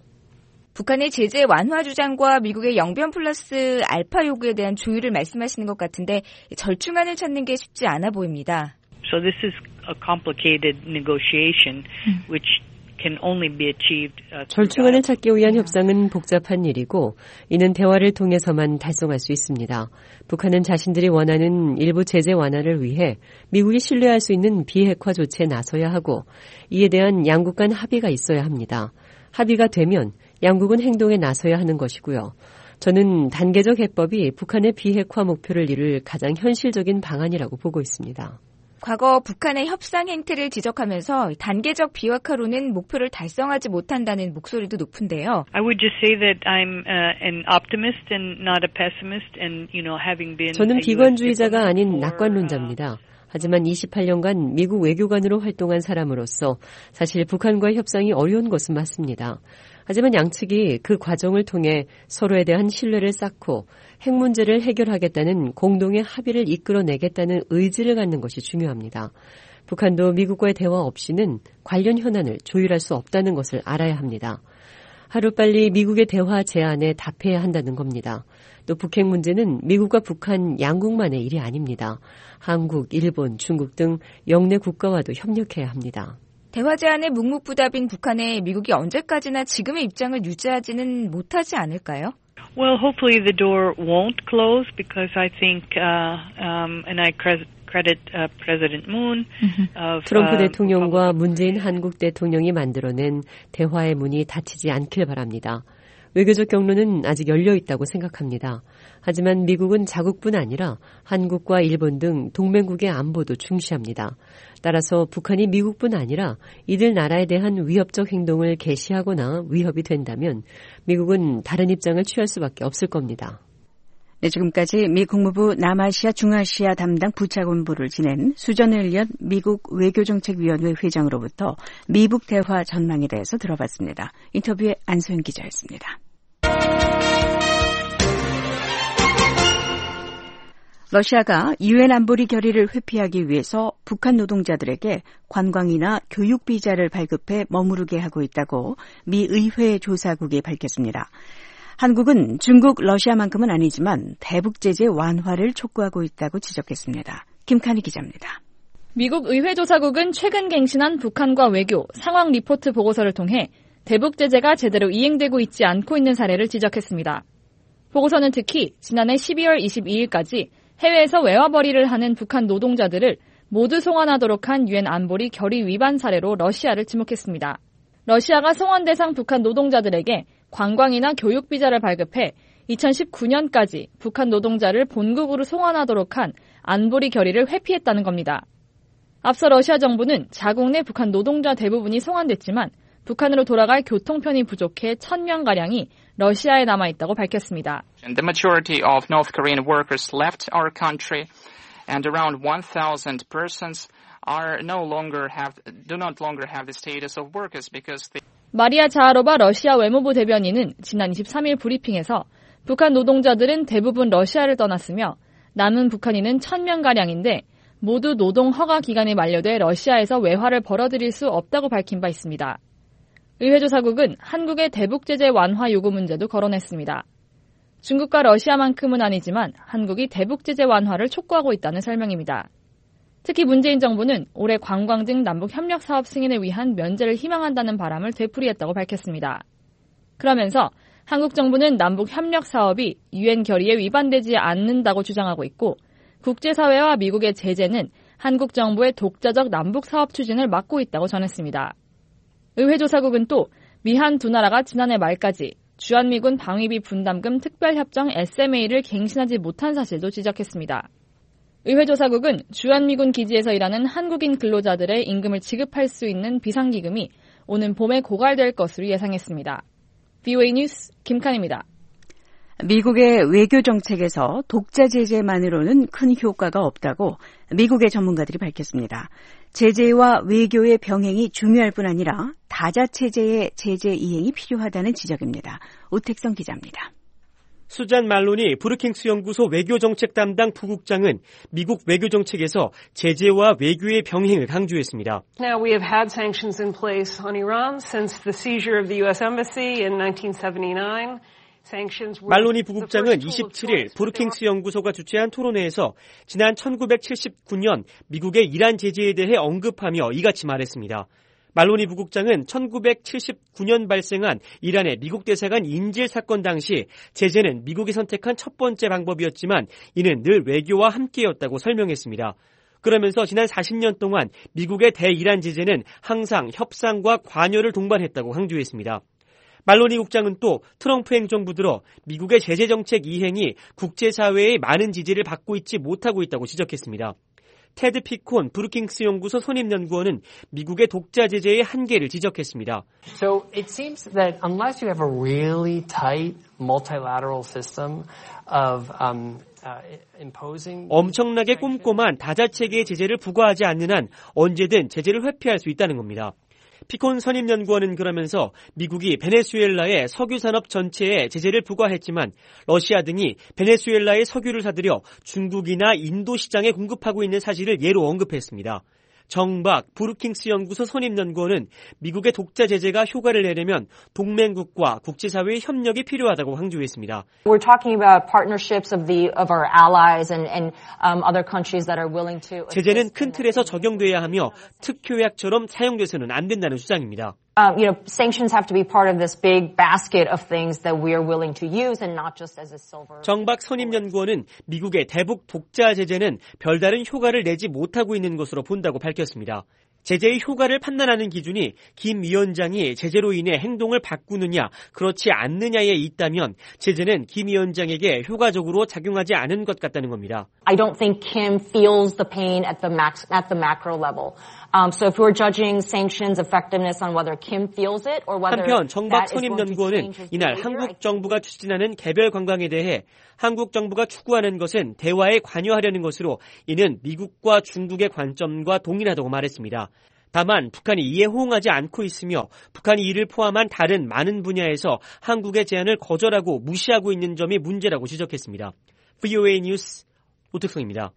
북한의 제재 완화 주장과 미국의 영변 플러스 알파 요구에 대한 조율을 말씀하시는 것 같은데 절충안을 찾는 게 쉽지 않아 보입니다. So this is a complicated negotiation, which can only be achieved. 절충안을 찾기 위한 협상은 복잡한 일이고 이는 대화를 통해서만 달성할 수 있습니다. 북한은 자신들이 원하는 일부 제재 완화를 위해 미국이 신뢰할 수 있는 비핵화 조치에 나서야 하고 이에 대한 양국 간 합의가 있어야 합니다. 합의가 되면 양국은 행동에 나서야 하는 것이고요. 저는 단계적 해법이 북한의 비핵화 목표를 이룰 가장 현실적인 방안이라고 보고 있습니다. 과거 북한의 협상 행태를 지적하면서 단계적 비핵화로는 목표를 달성하지 못한다는 목소리도 높은데요. I would just say that I'm an optimist and not a pessimist, and having been. 저는 비관주의자가 아닌 낙관론자입니다. 하지만 28년간 미국 외교관으로 활동한 사람으로서 사실 북한과의 협상이 어려운 것은 맞습니다. 하지만 양측이 그 과정을 통해 서로에 대한 신뢰를 쌓고 핵 문제를 해결하겠다는 공동의 합의를 이끌어내겠다는 의지를 갖는 것이 중요합니다. 북한도 미국과의 대화 없이는 관련 현안을 조율할 수 없다는 것을 알아야 합니다. 하루빨리 미국의 대화 제안에 답해야 한다는 겁니다. 또 북핵 문제는 미국과 북한 양국만의 일이 아닙니다. 한국, 일본, 중국 등 영내 국가와도 협력해야 합니다. 대화 제안에 묵묵부답인 북한에 미국이 언제까지나 지금의 입장을 유지하지는 못하지 않을까요? Well, hopefully the door won't close because I think, and I credit President Moon. 트럼프 대통령과 문재인 한국 대통령이 만들어낸 대화의 문이 닫히지 않길 바랍니다. 외교적 경로는 아직 열려 있다고 생각합니다. 하지만 미국은 자국뿐 아니라 한국과 일본 등 동맹국의 안보도 중시합니다. 따라서 북한이 미국뿐 아니라 이들 나라에 대한 위협적 행동을 개시하거나 위협이 된다면 미국은 다른 입장을 취할 수밖에 없을 겁니다. 네, 지금까지 미 국무부 남아시아 중아시아 담당 부차관보를 지낸 수전 엘리엇 미국 외교정책위원회 회장으로부터 미북 대화 전망에 대해서 들어봤습니다. 인터뷰의 안소영 기자였습니다. 러시아가 유엔 안보리 결의를 회피하기 위해서 북한 노동자들에게 관광이나 교육 비자를 발급해 머무르게 하고 있다고 미 의회 조사국이 밝혔습니다. 한국은 중국, 러시아만큼은 아니지만 대북 제재 완화를 촉구하고 있다고 지적했습니다. 김칸희 기자입니다. 미국 의회조사국은 최근 갱신한 북한과 외교, 상황 리포트 보고서를 통해 대북 제재가 제대로 이행되고 있지 않고 있는 사례를 지적했습니다. 보고서는 특히 지난해 12월 22일까지 해외에서 외화벌이를 하는 북한 노동자들을 모두 송환하도록 한 유엔 안보리 결의 위반 사례로 러시아를 지목했습니다. 러시아가 송환 대상 북한 노동자들에게 관광이나 교육 비자를 발급해 2019년까지 북한 노동자를 본국으로 송환하도록 한 안보리 결의를 회피했다는 겁니다. 앞서 러시아 정부는 자국 내 북한 노동자 대부분이 송환됐지만 북한으로 돌아갈 교통편이 부족해 1,000명가량이 러시아에 남아있다고 밝혔습니다. The majority of North Korean workers left our country and around 1,000 persons do not longer have the status of workers because they 마리아 자하로바 러시아 외무부 대변인은 지난 23일 브리핑에서 북한 노동자들은 대부분 러시아를 떠났으며 남은 북한인은 1,000명가량인데 모두 노동 허가 기간이 만료돼 러시아에서 외화를 벌어들일 수 없다고 밝힌 바 있습니다. 의회조사국은 한국의 대북 제재 완화 요구 문제도 거론했습니다. 중국과 러시아만큼은 아니지만 한국이 대북 제재 완화를 촉구하고 있다는 설명입니다. 특히 문재인 정부는 올해 관광 등 남북 협력 사업 승인을 위한 면제를 희망한다는 바람을 되풀이했다고 밝혔습니다. 그러면서 한국 정부는 남북 협력 사업이 유엔 결의에 위반되지 않는다고 주장하고 있고 국제사회와 미국의 제재는 한국 정부의 독자적 남북 사업 추진을 막고 있다고 전했습니다. 의회조사국은 또 미한 두 나라가 지난해 말까지 주한미군 방위비 분담금 특별협정 SMA를 갱신하지 못한 사실도 지적했습니다. 의회조사국은 주한미군 기지에서 일하는 한국인 근로자들의 임금을 지급할 수 있는 비상기금이 오는 봄에 고갈될 것으로 예상했습니다. VOA 뉴스 김칸입니다. 미국의 외교 정책에서 독자 제재만으로는 큰 효과가 없다고 미국의 전문가들이 밝혔습니다. 제재와 외교의 병행이 중요할 뿐 아니라 다자체제의 제재 이행이 필요하다는 지적입니다. 오택성 기자입니다. 수잔 말로니 브루킹스 연구소 외교정책 담당 부국장은 미국 외교정책에서 제재와 외교의 병행을 강조했습니다. Now we have had sanctions in place on Iran since the seizure of the U.S. Embassy in 1979. 말로니 부국장은 27일 브루킹스 연구소가 주최한 토론회에서 지난 1979년 미국의 이란 제재에 대해 언급하며 이같이 말했습니다. 말로니 부국장은 1979년 발생한 이란의 미국 대사관 인질 사건 당시 제재는 미국이 선택한 첫 번째 방법이었지만 이는 늘 외교와 함께였다고 설명했습니다. 그러면서 지난 40년 동안 미국의 대이란 제재는 항상 협상과 관여를 동반했다고 강조했습니다. 말로니 국장은 또 트럼프 행정부 들어 미국의 제재 정책 이행이 국제사회의 많은 지지를 받고 있지 못하고 있다고 지적했습니다. 테드 피콘 브루킹스 연구소 선임연구원은 미국의 독자 제재의 한계를 지적했습니다. So it seems that unless you have a really tight multilateral system of imposing 엄청나게 꼼꼼한 다자체계의 제재를 부과하지 않는 한 언제든 제재를 회피할 수 있다는 겁니다. 피콘 선임연구원은 그러면서 미국이 베네수엘라의 석유 산업 전체에 제재를 부과했지만 러시아 등이 베네수엘라의 석유를 사들여 중국이나 인도 시장에 공급하고 있는 사실을 예로 언급했습니다. 정박 브루킹스 연구소 선임연구원은 미국의 독자 제재가 효과를 내려면 동맹국과 국제사회의 협력이 필요하다고 강조했습니다. We're talking about partnerships of our allies and other countries that are willing to. 제재는 큰 틀에서 적용돼야 하며 특효약처럼 사용돼서는 안 된다는 주장입니다. Sanctions have to be part of this big basket of things that we are willing to use and not just as a silver. 정박 선임연구원은 미국의 대북 독자 제재는 별다른 효과를 내지 못하고 있는 것으로 본다고 밝혔습니다. 제재의 효과를 판단하는 기준이 김 위원장이 제재로 인해 행동을 바꾸느냐 그렇지 않느냐에 있다면 제재는 김 위원장에게 효과적으로 작용하지 않은 것 같다는 겁니다. I don't think Kim feels the pain at the macro level. So if we're judging sanctions effectiveness on whether Kim feels it or whether 한편 정박 선임연구원은 이날 한국 정부가 추진하는 개별 관광에 대해 한국 정부가 추구하는 것은 대화에 관여하려는 것으로 이는 미국과 중국의 관점과 동일하다고 말했습니다. 다만 북한이 이에 호응하지 않고 있으며 북한이 이를 포함한 다른 많은 분야에서 한국의 제안을 거절하고 무시하고 있는 점이 문제라고 지적했습니다. VOA 뉴스 오택성입니다.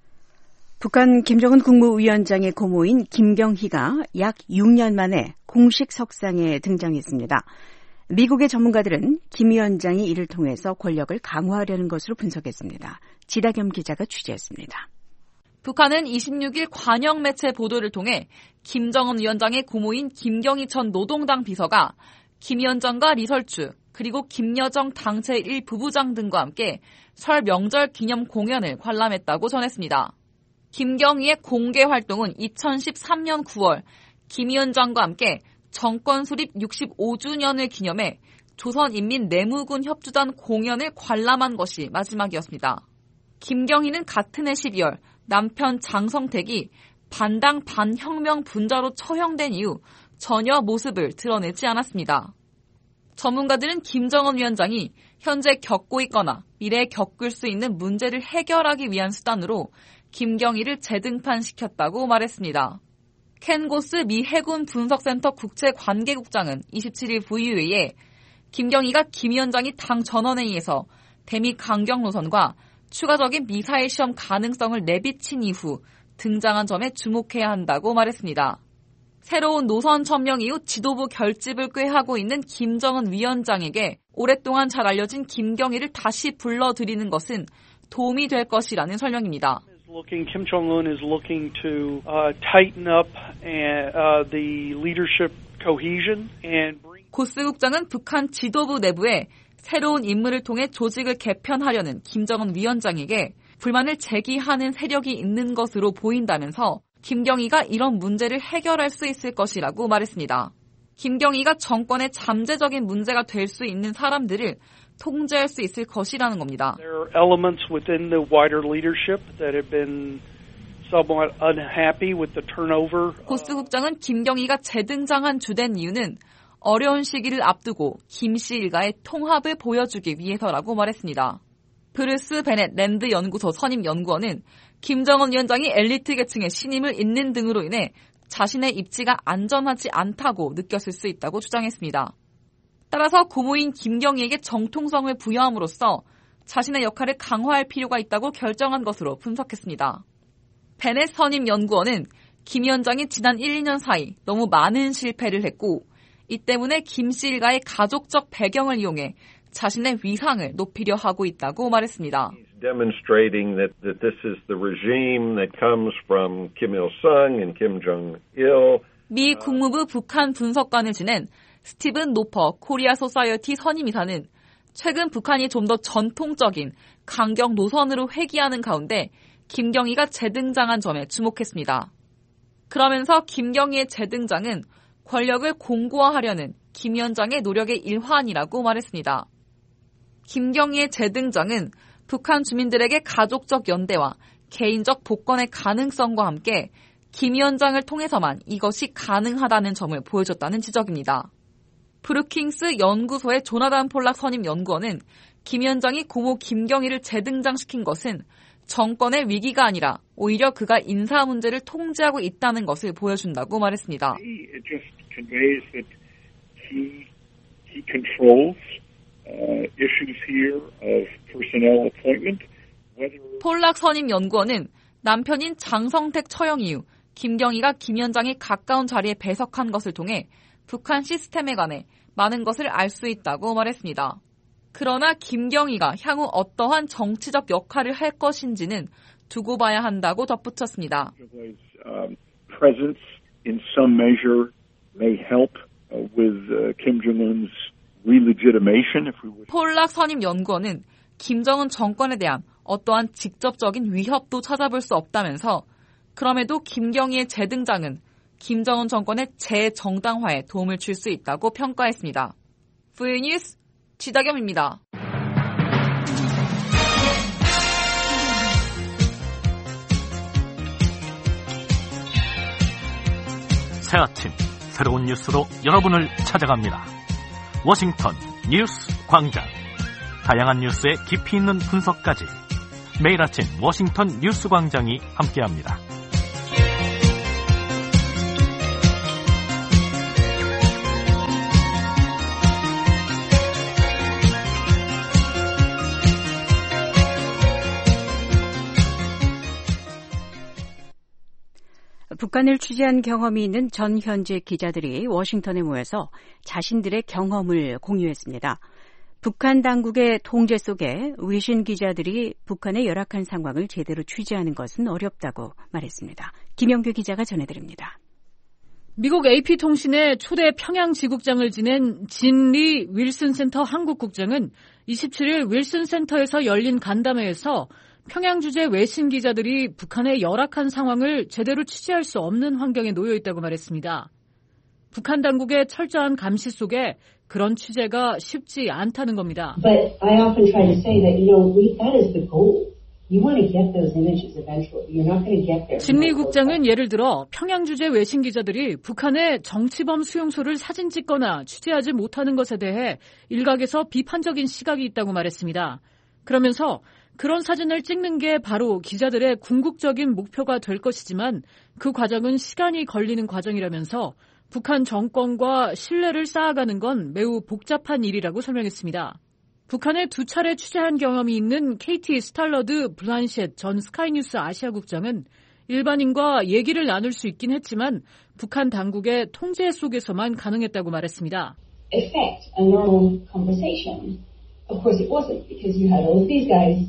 북한 김정은 국무위원장의 고모인 김경희가 약 6년 만에 공식 석상에 등장했습니다. 미국의 전문가들은 김 위원장이 이를 통해서 권력을 강화하려는 것으로 분석했습니다. 지다겸 기자가 취재했습니다. 북한은 26일 관영 매체 보도를 통해 김정은 위원장의 고모인 김경희 전 노동당 비서가 김 위원장과 리설주 그리고 김여정 당체 1 부부장 등과 함께 설 명절 기념 공연을 관람했다고 전했습니다. 김경희의 공개 활동은 2013년 9월 김 위원장과 함께 정권 수립 65주년을 기념해 조선인민내무군 협주단 공연을 관람한 것이 마지막이었습니다. 김경희는 같은 해 12월 남편 장성택이 반당 반혁명 분자로 처형된 이후 전혀 모습을 드러내지 않았습니다. 전문가들은 김정은 위원장이 현재 겪고 있거나 미래에 겪을 수 있는 문제를 해결하기 위한 수단으로 김경희를 재등판시켰다고 말했습니다. 켄 고스 미 해군 분석센터 국제관계국장은 27일 VOA에 김경희가 김 위원장이 당 전원회의에서 대미 강경 노선과 추가적인 미사일 시험 가능성을 내비친 이후 등장한 점에 주목해야 한다고 말했습니다. 새로운 노선 점령 이후 지도부 결집을 꾀하고 있는 김정은 위원장에게 오랫동안 잘 알려진 김경희를 다시 불러들이는 것은 도움이 될 것이라는 설명입니다. Kim Jong-un is looking to tighten up the leadership cohesion and bring. 고스 국장은 북한 지도부 내부에 새로운 인물을 통해 조직을 개편하려는 김정은 위원장에게 불만을 제기하는 세력이 있는 것으로 보인다면서 김경희가 이런 문제를 해결할 수 있을 것이라고 말했습니다. 김경희가 정권의 잠재적인 문제가 될 수 있는 사람들을 통제할 수 있을 것이라는 겁니다. There are elements within the wider leadership that have been somewhat unhappy with the turnover. 고스 국장은 김경희가 재등장한 주된 이유는 어려운 시기를 앞두고 김 씨 일가의 통합을 보여주기 위해서라고 말했습니다. 브루스 베넷 랜드 연구소 선임 연구원은 김정은 위원장이 엘리트 계층의 신임을 잇는 등으로 인해 자신의 입지가 안전하지 않다고 느꼈을 수 있다고 주장했습니다. 따라서 고모인 김경희에게 정통성을 부여함으로써 자신의 역할을 강화할 필요가 있다고 결정한 것으로 분석했습니다. 베넷 선임 연구원은 김 위원장이 지난 1, 2년 사이 너무 많은 실패를 했고 이 때문에 김 씨 일가의 가족적 배경을 이용해 자신의 위상을 높이려 하고 있다고 말했습니다. Demonstrating that this is the regime that comes from Kim Il-sung and Kim Jong-il. 미 국무부 북한 분석관을 지낸 스티븐 노퍼 코리아 소사이어티 선임이사는 최근 북한이 좀 더 전통적인 강경 노선으로 회귀하는 가운데 김경희가 재등장한 점에 주목했습니다. 그러면서 김경희의 재등장은 권력을 공고화하려는 김 위원장의 노력의 일환이라고 말했습니다. 김경희의 재등장은 북한 주민들에게 가족적 연대와 개인적 복권의 가능성과 함께 김 위원장을 통해서만 이것이 가능하다는 점을 보여줬다는 지적입니다. 브루킹스 연구소의 조나단 폴락 선임 연구원은 김 위원장이 고모 김경희를 재등장시킨 것은 정권의 위기가 아니라 오히려 그가 인사 문제를 통제하고 있다는 것을 보여준다고 말했습니다. 폴락 선임 연구원은 남편인 장성택 처형 이후 김경희가 김 위원장이 가까운 자리에 배석한 것을 통해 북한 시스템에 관해 많은 것을 알 수 있다고 말했습니다. 그러나 김경희가 향후 어떠한 정치적 역할을 할 것인지는 두고 봐야 한다고 덧붙였습니다. Presence in some measure may help with Kim Jong-un's re-legitimation. 폴락 선임 연구원은 김정은 정권에 대한 어떠한 직접적인 위협도 찾아볼 수 없다면서 그럼에도 김경희의 재등장은 김정은 정권의 재정당화에 도움을 줄 수 있다고 평가했습니다. VN뉴스 지다겸입니다. 새 아침 새로운 뉴스로 여러분을 찾아갑니다. 워싱턴 뉴스 광장. 다양한 뉴스에 깊이 있는 분석까지 매일 아침 워싱턴 뉴스 광장이 함께합니다. 북한을 취재한 경험이 있는 전 현직 기자들이 워싱턴에 모여서 자신들의 경험을 공유했습니다. 북한 당국의 통제 속에 외신 기자들이 북한의 열악한 상황을 제대로 취재하는 것은 어렵다고 말했습니다. 김영규 기자가 전해드립니다. 미국 AP통신의 초대 평양 지국장을 지낸 진리 윌슨 센터 한국국장은 27일 윌슨 센터에서 열린 간담회에서 평양 주재 외신 기자들이 북한의 열악한 상황을 제대로 취재할 수 없는 환경에 놓여 있다고 말했습니다. 북한 당국의 철저한 감시 속에 그런 취재가 쉽지 않다는 겁니다. But I often try to say that, that is the goal. You want to get those images eventually. You're not going to get there. 진리 국장은 예를 들어 평양 주재 외신 기자들이 북한의 정치범 수용소를 사진 찍거나 취재하지 못하는 것에 대해 일각에서 비판적인 시각이 있다고 말했습니다. 그러면서 그런 사진을 찍는 게 바로 기자들의 궁극적인 목표가 될 것이지만 그 과정은 시간이 걸리는 과정이라면서 북한 정권과 신뢰를 쌓아가는 건 매우 복잡한 일이라고 설명했습니다. 북한에 두 차례 취재한 경험이 있는 KT 스탈러드 블란쳇 전 스카이뉴스 아시아 국장은 일반인과 얘기를 나눌 수 있긴 했지만 북한 당국의 통제 속에서만 가능했다고 말했습니다. Effect a normal conversation. Of course it wasn't because you had all these guys.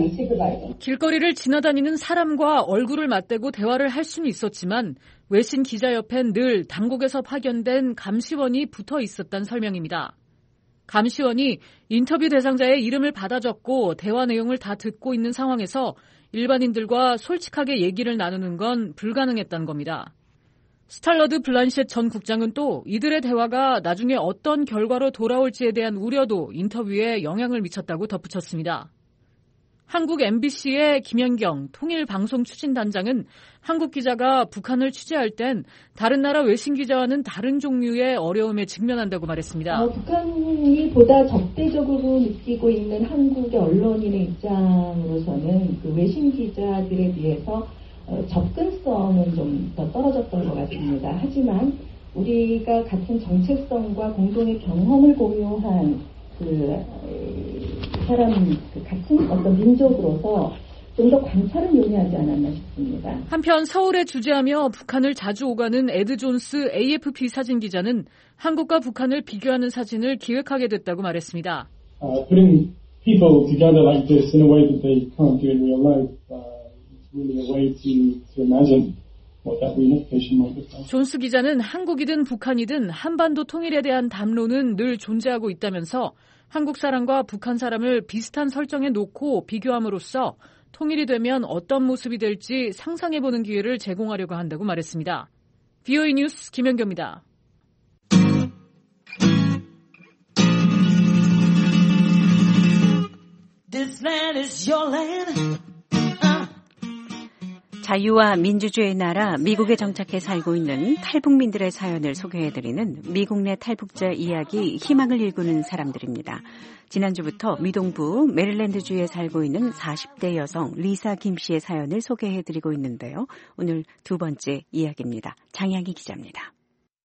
길거리를 지나다니는 사람과 얼굴을 맞대고 대화를 할 수는 있었지만 외신 기자 옆엔 늘 당국에서 파견된 감시원이 붙어 있었다는 설명입니다. 감시원이 인터뷰 대상자의 이름을 받아 적고 대화 내용을 다 듣고 있는 상황에서 일반인들과 솔직하게 얘기를 나누는 건 불가능했다는 겁니다. 스탈러드 블란쳇 전 국장은 또 이들의 대화가 나중에 어떤 결과로 돌아올지에 대한 우려도 인터뷰에 영향을 미쳤다고 덧붙였습니다. 한국 MBC의 김연경 통일방송추진단장은 한국 기자가 북한을 취재할 땐 다른 나라 외신 기자와는 다른 종류의 어려움에 직면한다고 말했습니다. 북한이 보다 적대적으로 느끼고 있는 한국의 언론인의 입장으로서는 그 외신 기자들에 비해서 접근성은 좀 더 떨어졌던 것 같습니다. 하지만 우리가 같은 정체성과 공동의 경험을 공유한 같은 어떤 민족으로서 좀 더 관찰을 요구하지 않았나 싶습니다. 한편 서울에 주재하며 북한을 자주 오가는 에드 존스 AFP 사진 기자는 한국과 북한을 비교하는 사진을 기획하게 됐다고 말했습니다. putting people together like this in a way that they can't do in real life, it's really a way to imagine what that reunification might look like. 존스 기자는 한국이든 북한이든 한반도 통일에 대한 담론은 늘 존재하고 있다면서 한국 사람과 북한 사람을 비슷한 설정에 놓고 비교함으로써 통일이 되면 어떤 모습이 될지 상상해보는 기회를 제공하려고 한다고 말했습니다. VOA 뉴스 김연경입니다. This land is your land. 자유와 민주주의의 나라 미국에 정착해 살고 있는 탈북민들의 사연을 소개해드리는 미국 내 탈북자 이야기 희망을 일구는 사람들입니다. 지난주부터 미동부 메릴랜드주에 살고 있는 40대 여성 리사 김 씨의 사연을 소개해드리고 있는데요. 오늘 두 번째 이야기입니다. 장향희 기자입니다.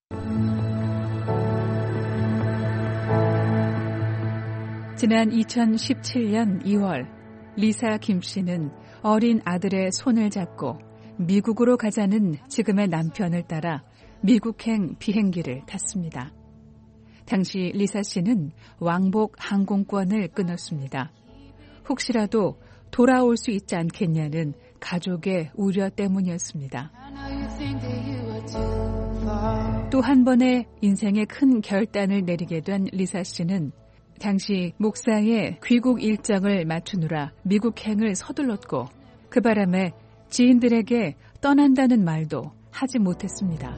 지난 2017년 2월 리사 김 씨는 어린 아들의 손을 잡고 미국으로 가자는 지금의 남편을 따라 미국행 비행기를 탔습니다. 당시 리사 씨는 왕복 항공권을 끊었습니다. 혹시라도 돌아올 수 있지 않겠냐는 가족의 우려 때문이었습니다. 또 한 번의 인생의 큰 결단을 내리게 된 리사 씨는 당시 목사의 귀국 일정을 맞추느라 미국행을 서둘렀고 그 바람에 지인들에게 떠난다는 말도 하지 못했습니다.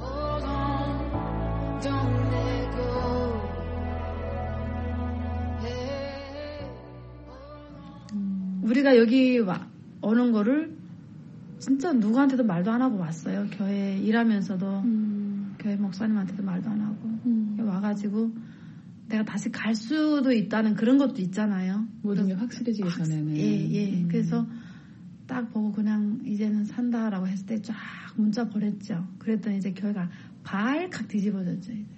우리가 여기 오는 거를 진짜 누구한테도 말도 안 하고 왔어요. 교회 일하면서도 교회 목사님한테도 말도 안 하고 와가지고 내가 다시 갈 수도 있다는 그런 것도 있잖아요. 모든 게 확실해지기 전에는. 예. 그래서 딱 보고 그냥 이제는 산다라고 했을 때 쫙 문자 보냈죠. 그랬더니 이제 교회가 발칵 뒤집어졌죠. 이제.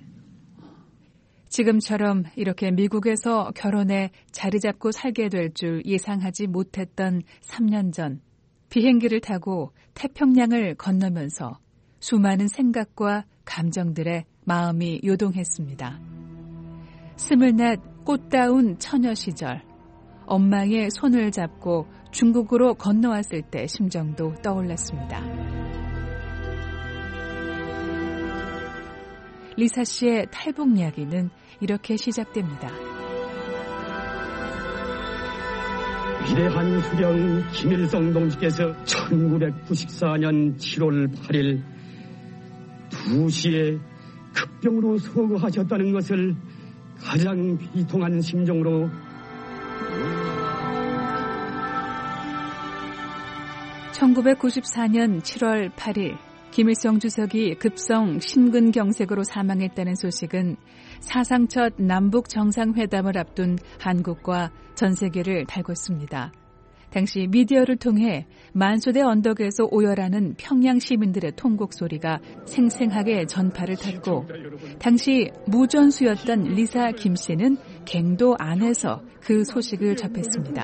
지금처럼 이렇게 미국에서 결혼에 자리 잡고 살게 될 줄 예상하지 못했던 3년 전 비행기를 타고 태평양을 건너면서 수많은 생각과 감정들의 마음이 요동했습니다. 스물낮 꽃다운 처녀 시절 엄마의 손을 잡고 중국으로 건너왔을 때 심정도 떠올랐습니다. 리사 씨의 탈북 이야기는 이렇게 시작됩니다. 위대한 수령 김일성 동지께서 1994년 7월 8일 2시에 급병으로 서거하셨다는 것을 가장 비통한 심정으로 (1994년 7월 8일) 김일성 주석이 급성 심근경색으로 사망했다는 소식은 사상 첫 남북 정상회담을 앞둔 한국과 전 세계를 달궜습니다. 당시 미디어를 통해 만수대 언덕에서 오열하는 평양 시민들의 통곡 소리가 생생하게 전파를 탔고 당시 무전수였던 리사 김 씨는 갱도 안에서 그 소식을 접했습니다.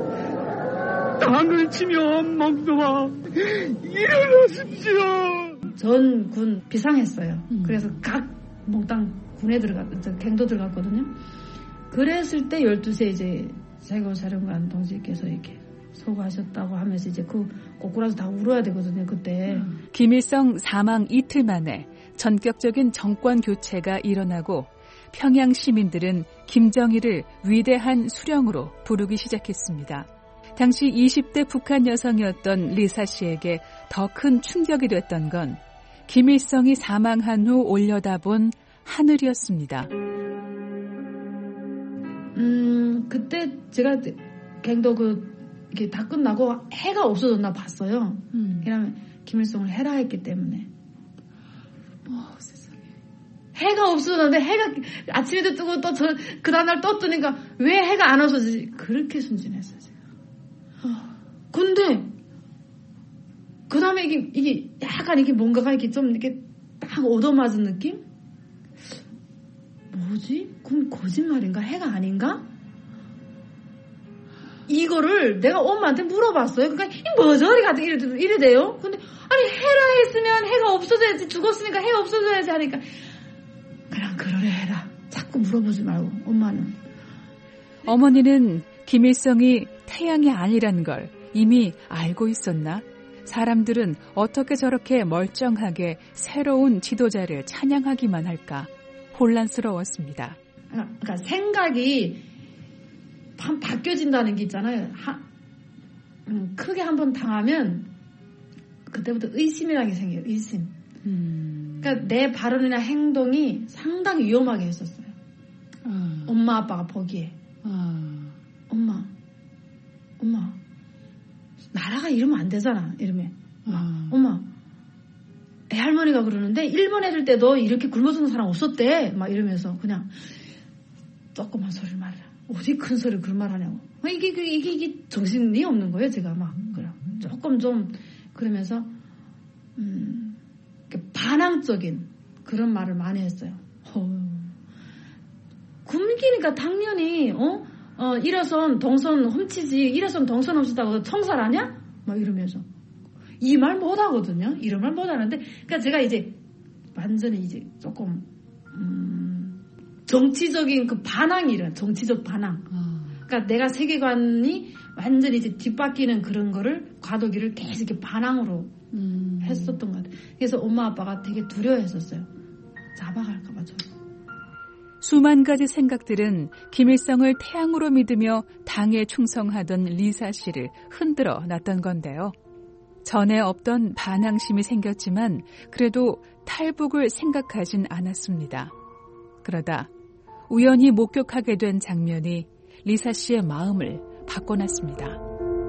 땅을 치며 먹노와 일어나십시오. 전 군 비상했어요. 그래서 각 몽땅 군에 갱도 들어갔거든요. 그랬을 때 12시에 이제 최고사령관 동지께서 이렇게 소거하셨다고 하면서 이제 그 꼬꾸라서 다 울어야 되거든요, 그때. 김일성 사망 이틀 만에 전격적인 정권 교체가 일어나고 평양 시민들은 김정일을 위대한 수령으로 부르기 시작했습니다. 당시 20대 북한 여성이었던 리사 씨에게 더 큰 충격이 됐던 건 김일성이 사망한 후 올려다본 하늘이었습니다. 그때 제가 갱도 이렇게 다 끝나고 해가 없어졌나 봤어요. 왜냐면 김일성을 해라했기 때문에. 세상에. 해가 없어졌는데 해가 아침에도 뜨고 또 그 다음날 또 뜨니까 왜 해가 안 없어지지? 그렇게 순진했어요, 제가. 근데 그 다음에 이게 약간 이게 뭔가가 이렇게 좀 이렇게 딱 얻어맞은 느낌? 뭐지? 그럼 거짓말인가? 해가 아닌가? 이거를 내가 엄마한테 물어봤어요. 그러니까 이 뭐죠? 이래 돼요. 근데 아니 해라 했으면 해가 없어져야지. 죽었으니까 해가 없어져야지 하니까 그냥 그러래 해라. 자꾸 물어보지 말고 엄마는. 어머니는 김일성이 태양이 아니란 걸 이미 알고 있었나? 사람들은 어떻게 저렇게 멀쩡하게 새로운 지도자를 찬양하기만 할까? 혼란스러웠습니다. 그러니까 생각이 바뀌어진다는 게 있잖아요. 크게 한번 당하면 그때부터 의심이라는 게 생겨요. 의심. 그러니까 내 발언이나 행동이 상당히 위험하게 했었어요. 엄마 아빠가 보기에. 엄마 나라가 이러면 안 되잖아. 이러면 엄마 애할머니가 그러는데 일본 애들 때도 이렇게 굶어 죽는 사람 없었대. 막 이러면서 그냥 조그만 소리를 말해라. 어디 큰 소리를 그런 말 하냐고. 이게 정신이 없는 거예요. 제가 막 그래 조금 좀 그러면서 반항적인 그런 말을 많이 했어요. 굶기니까 당연히 일어선 동선 훔치지. 일어선 동선 훔치다고 청살하냐? 막 이러면서 이 말 못 하거든요. 이런 말 못 하는데, 그러니까 제가 이제 완전히 이제 조금 정치적인 그 반항이래. 정치적 반항. 그러니까 내가 세계관이 완전히 이제 뒷바뀌는 그런 거를 과도기를 계속 이렇게 반항으로 했었던 것 같아요. 그래서 엄마 아빠가 되게 두려워했었어요. 잡아갈까봐 저. 수만 가지 생각들은 김일성을 태양으로 믿으며 당에 충성하던 리사 씨를 흔들어 놨던 건데요. 전에 없던 반항심이 생겼지만 그래도 탈북을 생각하진 않았습니다. 그러다 우연히 목격하게 된 장면이 리사 씨의 마음을 바꿔놨습니다.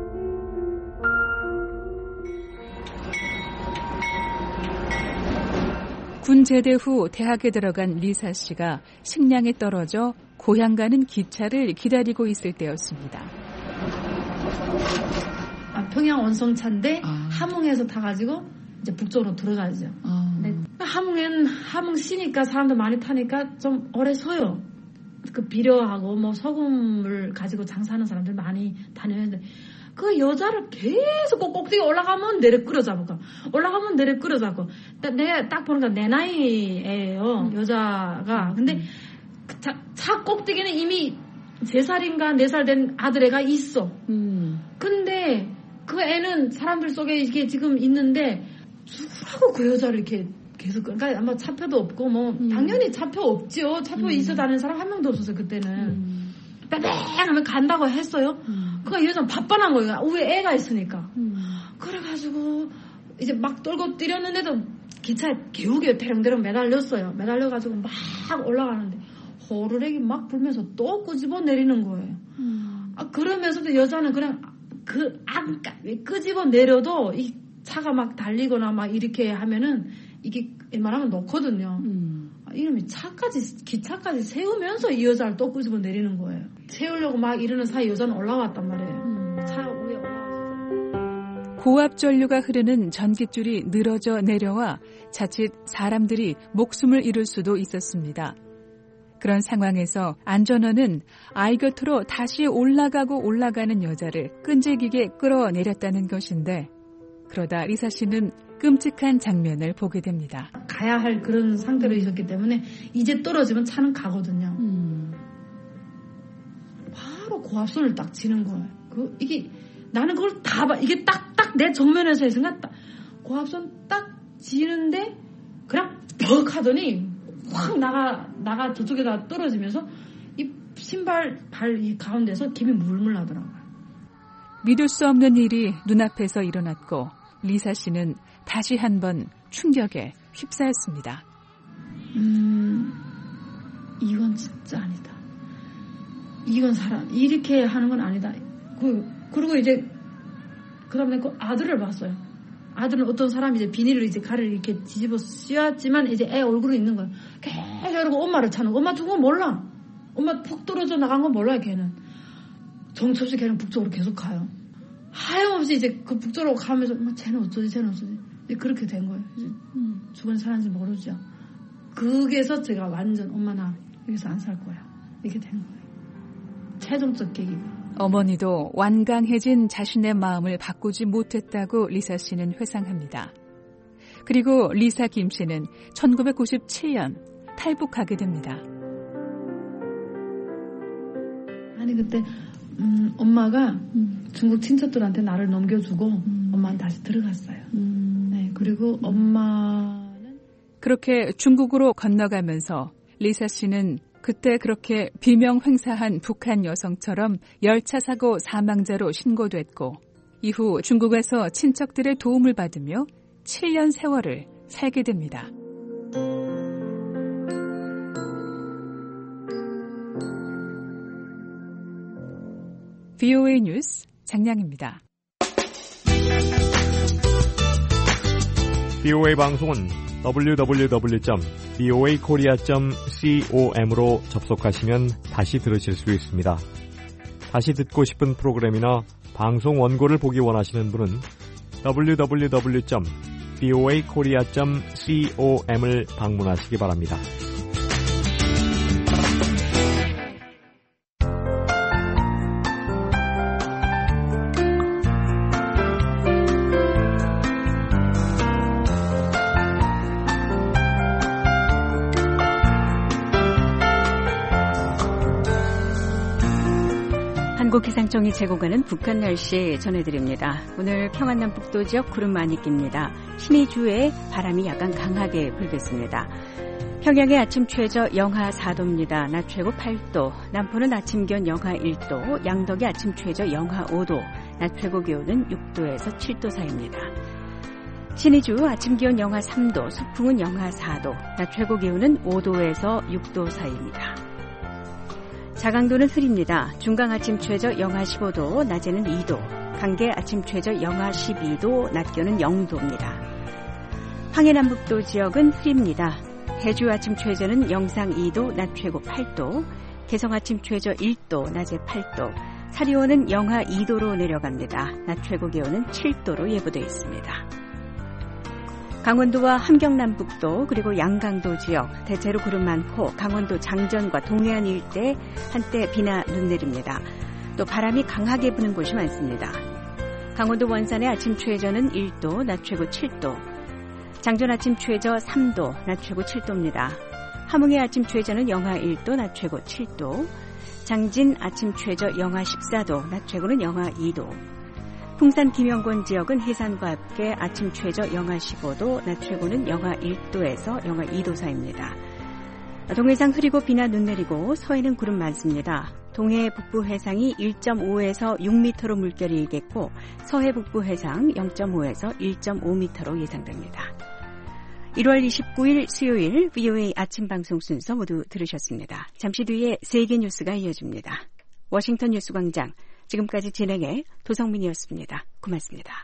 군 제대 후 대학에 들어간 리사 씨가 식량이 떨어져 고향 가는 기차를 기다리고 있을 때였습니다. 평양 원성차인데 함흥에서 타가지고 이제 북쪽으로 들어가죠. 함흥 시니까 사람들 많이 타니까 좀 오래 서요. 그 비료하고 뭐 소금을 가지고 장사하는 사람들 많이 다녔는데 그 여자를 계속 꼭대기 올라가면 내려 끌어잡고 올라가면 내려 끌어잡고 내가 딱 보니까 내 나이예요. 여자가. 근데 차 꼭대기는 이미 3살인가 4살 된 아들애가 있어. 근데 그 애는 사람들 속에 이렇게 지금 있는데 누구라고 그 여자를 이렇게 계속, 그러니까 아마 차표도 없고 뭐 당연히 차표 없지요. 차표 있어 다니는 사람 한 명도 없었어요 그때는. 빼빼 하면 간다고 했어요. 그 여자는 바빠난 거예요. 위에 애가 있으니까. 그래가지고 이제 막 떨고 뛰렸는데도 기차에 겨우겨우 대령대령 매달렸어요. 매달려가지고 막 올라가는데 호루라기 막 불면서 또 끄집어 내리는 거예요. 그러면서도 여자는 그냥 끄집어 내려도 이 차가 막 달리거나 막 이렇게 하면은 이게 웬만하면 놓거든요. 이놈이 기차까지 세우면서 이 여자를 또 끄집어 내리는 거예요. 세우려고 막 이러는 사이 여자는 올라왔단 말이에요. 차 위에 올라왔어요. 고압 전류가 흐르는 전깃줄이 늘어져 내려와 자칫 사람들이 목숨을 잃을 수도 있었습니다. 그런 상황에서 안전원은 아이 곁으로 다시 올라가는 여자를 끈질기게 끌어내렸다는 것인데 그러다 리사 씨는 끔찍한 장면을 보게 됩니다. 가야 할 그런 상태로 있었기 때문에 이제 떨어지면 차는 가거든요. 바로 고압선을 딱 지는 거예요. 이게 나는 그걸 다 봐. 이게 딱 내 정면에서 했으니까 고압선 딱 지는데 그냥 벅 하더니 확 나가 저쪽에다 떨어지면서 이 신발 발 이 가운데서 김이 물물 나더라고요. 믿을 수 없는 일이 눈앞에서 일어났고 리사 씨는 다시 한번 충격에 휩싸였습니다. 이건 진짜 아니다. 이건 이렇게 하는 건 아니다. 그리고 이제 그다음에 그 아들을 봤어요. 아들은 어떤 사람이 이제 비닐을 이제 가를 이렇게 뒤집어 씌웠지만 이제 애 얼굴은 있는 거예요. 계속 엄마를 찾는 거. 엄마 죽은 건 몰라. 엄마 푹 떨어져 나간 건 몰라요. 걔는 정처없이 걔는 북쪽으로 계속 가요. 하염없이 이제 그 북쪽으로 가면서 쟤는 어쩌지 이제 그렇게 된 거예요. 이제 죽은 사람인지 모르죠. 그게서 제가 완전 엄마 나 여기서 안 살 거야 이렇게 된 거예요. 최종적 계기가. 어머니도 완강해진 자신의 마음을 바꾸지 못했다고 리사 씨는 회상합니다. 그리고 리사 김 씨는 1997년 탈북하게 됩니다. 아니 그때 엄마가 중국 친척들한테 나를 넘겨주고 엄마는 다시 들어갔어요. 네, 그리고 엄마는 그렇게 중국으로 건너가면서 리사 씨는 그때 그렇게 비명 횡사한 북한 여성처럼 열차 사고 사망자로 신고됐고 이후 중국에서 친척들의 도움을 받으며 7년 세월을 살게 됩니다. VOA 뉴스 장량입니다. VOA 방송은 www.voakorea.com으로 접속하시면 다시 들으실 수 있습니다. 다시 듣고 싶은 프로그램이나 방송 원고를 보기 원하시는 분은 www.voakorea.com을 방문하시기 바랍니다. 한국기상청이 제공하는 북한 날씨 전해드립니다. 오늘 평안남북도 지역 구름 많이 낍니다. 신의주에 바람이 약간 강하게 불겠습니다. 평양의 아침 최저 영하 4도입니다. 낮 최고 8도, 남포는 아침 기온 영하 1도, 양덕의 아침 최저 영하 5도, 낮 최고 기온은 6도에서 7도 사이입니다. 신의주 아침 기온 영하 3도, 소풍은 영하 4도, 낮 최고 기온은 5도에서 6도 사이입니다. 자강도는 흐립니다. 중강 아침 최저 영하 15도, 낮에는 2도, 강계 아침 최저 영하 12도, 낮 기온은 0도입니다. 황해남북도 지역은 흐립니다. 해주 아침 최저는 영상 2도, 낮 최고 8도, 개성 아침 최저 1도, 낮에 8도, 사리온은 영하 2도로 내려갑니다. 낮 최고 기온은 7도로 예보되어 있습니다. 강원도와 함경남북도 그리고 양강도 지역 대체로 구름 많고 강원도 장전과 동해안 일대 한때 비나 눈 내립니다. 또 바람이 강하게 부는 곳이 많습니다. 강원도 원산의 아침 최저는 1도, 낮 최고 7도, 장전 아침 최저 3도, 낮 최고 7도입니다. 함흥의 아침 최저는 영하 1도, 낮 최고 7도, 장진 아침 최저 영하 14도, 낮 최고는 영하 2도, 풍산 김영권 지역은 해산과 함께 아침 최저 영하 15도, 낮 최고는 영하 1도에서 영하 2도 사이입니다. 동해상 흐리고 비나 눈 내리고 서해는 구름 많습니다. 동해 북부 해상이 1.5에서 6m로 물결이 일겠고 서해 북부 해상 0.5에서 1.5m로 예상됩니다. 1월 29일 수요일 VOA 아침 방송 순서 모두 들으셨습니다. 잠시 뒤에 세계 뉴스가 이어집니다. 워싱턴 뉴스광장 지금까지 진행해 도성민이었습니다. 고맙습니다.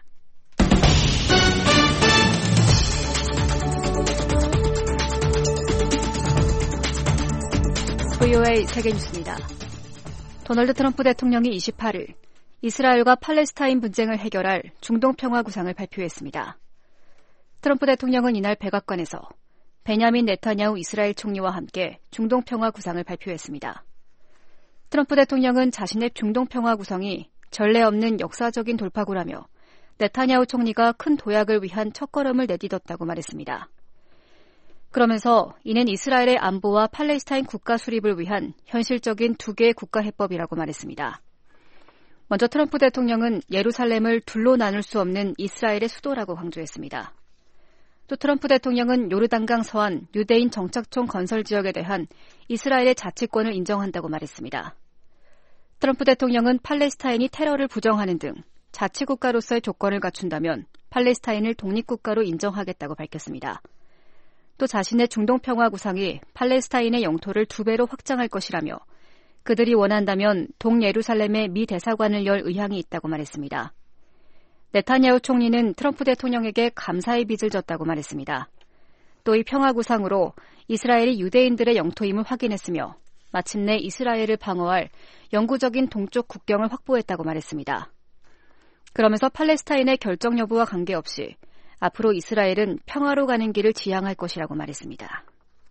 VOA 세계뉴스입니다. 도널드 트럼프 대통령이 28일 이스라엘과 팔레스타인 분쟁을 해결할 중동 평화 구상을 발표했습니다. 트럼프 대통령은 이날 백악관에서 베냐민 네타냐후 이스라엘 총리와 함께 중동 평화 구상을 발표했습니다. 트럼프 대통령은 자신의 중동 평화 구성이 전례 없는 역사적인 돌파구라며 네타냐후 총리가 큰 도약을 위한 첫걸음을 내딛었다고 말했습니다. 그러면서 이는 이스라엘의 안보와 팔레스타인 국가 수립을 위한 현실적인 두 개의 국가 해법이라고 말했습니다. 먼저 트럼프 대통령은 예루살렘을 둘로 나눌 수 없는 이스라엘의 수도라고 강조했습니다. 또 트럼프 대통령은 요르단강 서안 유대인 정착촌 건설 지역에 대한 이스라엘의 자치권을 인정한다고 말했습니다. 트럼프 대통령은 팔레스타인이 테러를 부정하는 등 자치국가로서의 조건을 갖춘다면 팔레스타인을 독립국가로 인정하겠다고 밝혔습니다. 또 자신의 중동 평화 구상이 팔레스타인의 영토를 2배로 확장할 것이라며 그들이 원한다면 동예루살렘에 미 대사관을 열 의향이 있다고 말했습니다. 네타냐후 총리는 트럼프 대통령에게 감사의 빚을 졌다고 말했습니다. 또 이 평화 구상으로 이스라엘이 유대인들의 영토임을 확인했으며 마침내 이스라엘을 방어할 영구적인 동쪽 국경을 확보했다고 말했습니다. 그러면서 팔레스타인의 결정 여부와 관계없이 앞으로 이스라엘은 평화로 가는 길을 지향할 것이라고 말했습니다.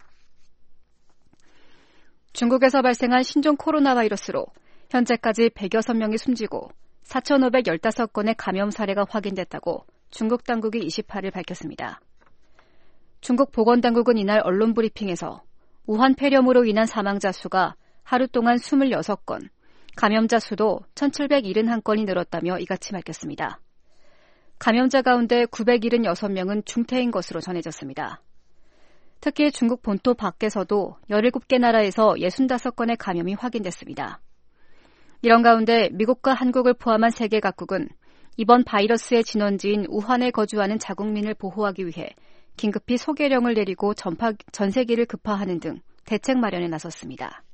중국에서 발생한 신종 코로나 바이러스로 현재까지 106명이 숨지고 4,515건의 감염 사례가 확인됐다고 중국 당국이 28일 밝혔습니다. 중국 보건당국은 이날 언론 브리핑에서 우한 폐렴으로 인한 사망자 수가 하루 동안 26건, 감염자 수도 1,771건이 늘었다며 이같이 밝혔습니다. 감염자 가운데 976명은 중태인 것으로 전해졌습니다. 특히 중국 본토 밖에서도 17개 나라에서 65건의 감염이 확인됐습니다. 이런 가운데 미국과 한국을 포함한 세계 각국은 이번 바이러스의 진원지인 우한에 거주하는 자국민을 보호하기 위해 긴급히 소개령을 내리고 전세기를 급파하는 등 대책 마련에 나섰습니다.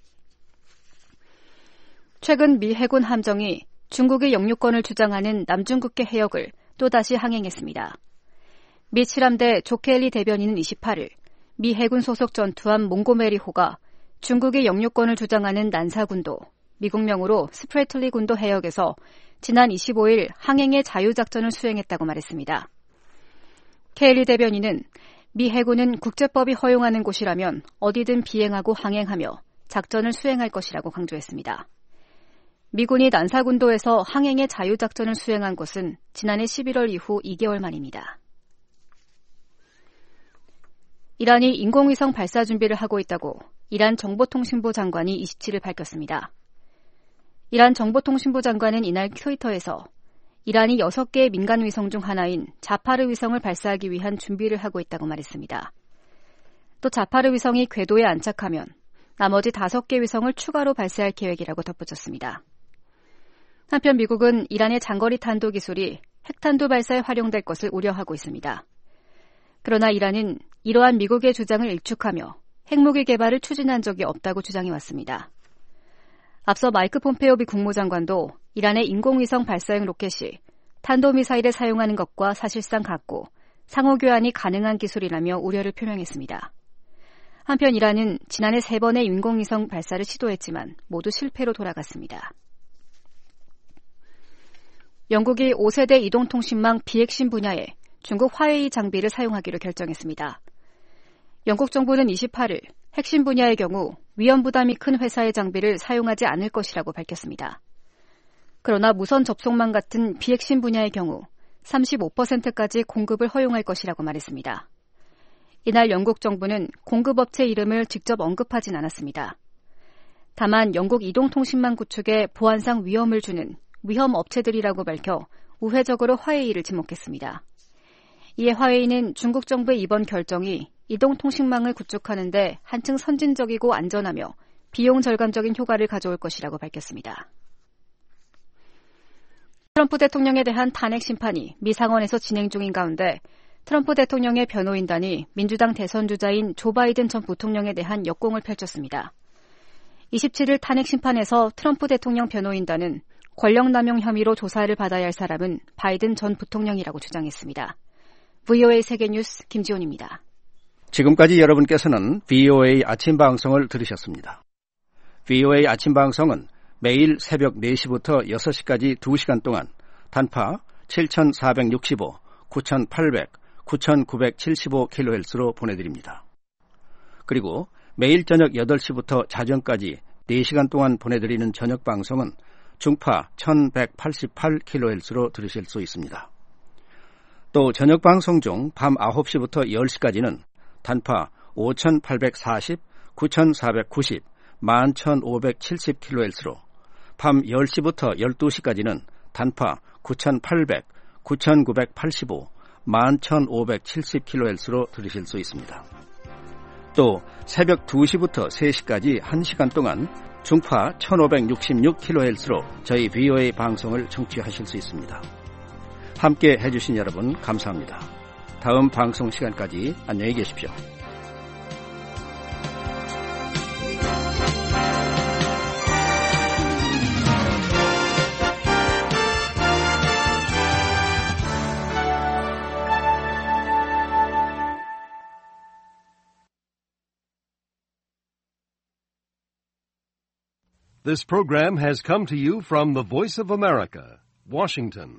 최근 미 해군 함정이 중국의 영유권을 주장하는 남중국해 해역을 또다시 항행했습니다. 미 칠함대 조켈리 대변인은 28일 미 해군 소속 전투함 몽고메리호가 중국의 영유권을 주장하는 난사군도, 미국명으로 스프레틀리 군도 해역에서 지난 25일 항행의 자유작전을 수행했다고 말했습니다. 케일리 대변인은 미 해군은 국제법이 허용하는 곳이라면 어디든 비행하고 항행하며 작전을 수행할 것이라고 강조했습니다. 미군이 난사군도에서 항행의 자유작전을 수행한 것은 지난해 11월 이후 2개월 만입니다. 이란이 인공위성 발사 준비를 하고 있다고 이란 정보통신부 장관이 27일 밝혔습니다. 이란 정보통신부 장관은 이날 트위터에서 이란이 6개의 민간위성 중 하나인 자파르 위성을 발사하기 위한 준비를 하고 있다고 말했습니다. 또 자파르 위성이 궤도에 안착하면 나머지 5개 위성을 추가로 발사할 계획이라고 덧붙였습니다. 한편 미국은 이란의 장거리 탄도 기술이 핵탄두 발사에 활용될 것을 우려하고 있습니다. 그러나 이란은 이러한 미국의 주장을 일축하며 핵무기 개발을 추진한 적이 없다고 주장해왔습니다. 앞서 마이크 폼페오 미 국무장관도 이란의 인공위성 발사용 로켓이 탄도미사일에 사용하는 것과 사실상 같고 상호교환이 가능한 기술이라며 우려를 표명했습니다. 한편 이란은 지난해 3번의 인공위성 발사를 시도했지만 모두 실패로 돌아갔습니다. 영국이 5세대 이동통신망 비핵심 분야에 중국 화웨이 장비를 사용하기로 결정했습니다. 영국 정부는 28일 핵심 분야의 경우 위험 부담이 큰 회사의 장비를 사용하지 않을 것이라고 밝혔습니다. 그러나 무선 접속망 같은 비핵심 분야의 경우 35%까지 공급을 허용할 것이라고 말했습니다. 이날 영국 정부는 공급업체 이름을 직접 언급하진 않았습니다. 다만 영국 이동통신망 구축에 보안상 위험을 주는 위험 업체들이라고 밝혀 우회적으로 화웨이를 지목했습니다. 이에 화웨이는 중국 정부의 이번 결정이 이동통신망을 구축하는 데 한층 선진적이고 안전하며 비용 절감적인 효과를 가져올 것이라고 밝혔습니다. 트럼프 대통령에 대한 탄핵 심판이 미 상원에서 진행 중인 가운데 트럼프 대통령의 변호인단이 민주당 대선 주자인 조 바이든 전 부통령에 대한 역공을 펼쳤습니다. 27일 탄핵 심판에서 트럼프 대통령 변호인단은 권력남용 혐의로 조사를 받아야 할 사람은 바이든 전 부통령이라고 주장했습니다. VOA 세계뉴스 김지훈입니다. 지금까지 여러분께서는 VOA 아침 방송을 들으셨습니다. VOA 아침 방송은 매일 새벽 4시부터 6시까지 2시간 동안 단파 7465, 9800, 9975kHz로 보내드립니다. 그리고 매일 저녁 8시부터 자정까지 4시간 동안 보내드리는 저녁 방송은 중파 1188kHz로 들으실 수 있습니다. 또 저녁 방송 중 밤 9시부터 10시까지는 단파 5840, 9490, 11570kHz로 밤 10시부터 12시까지는 단파 9800, 9985, 11570kHz로 들으실 수 있습니다. 또 새벽 2시부터 3시까지 1시간 동안 중파 1566kHz로 저희 VOA 방송을 청취하실 수 있습니다. 함께 해주신 여러분 감사합니다. 다음 방송 시간까지 안녕히 계십시오. This program has come to you from the Voice of America, Washington.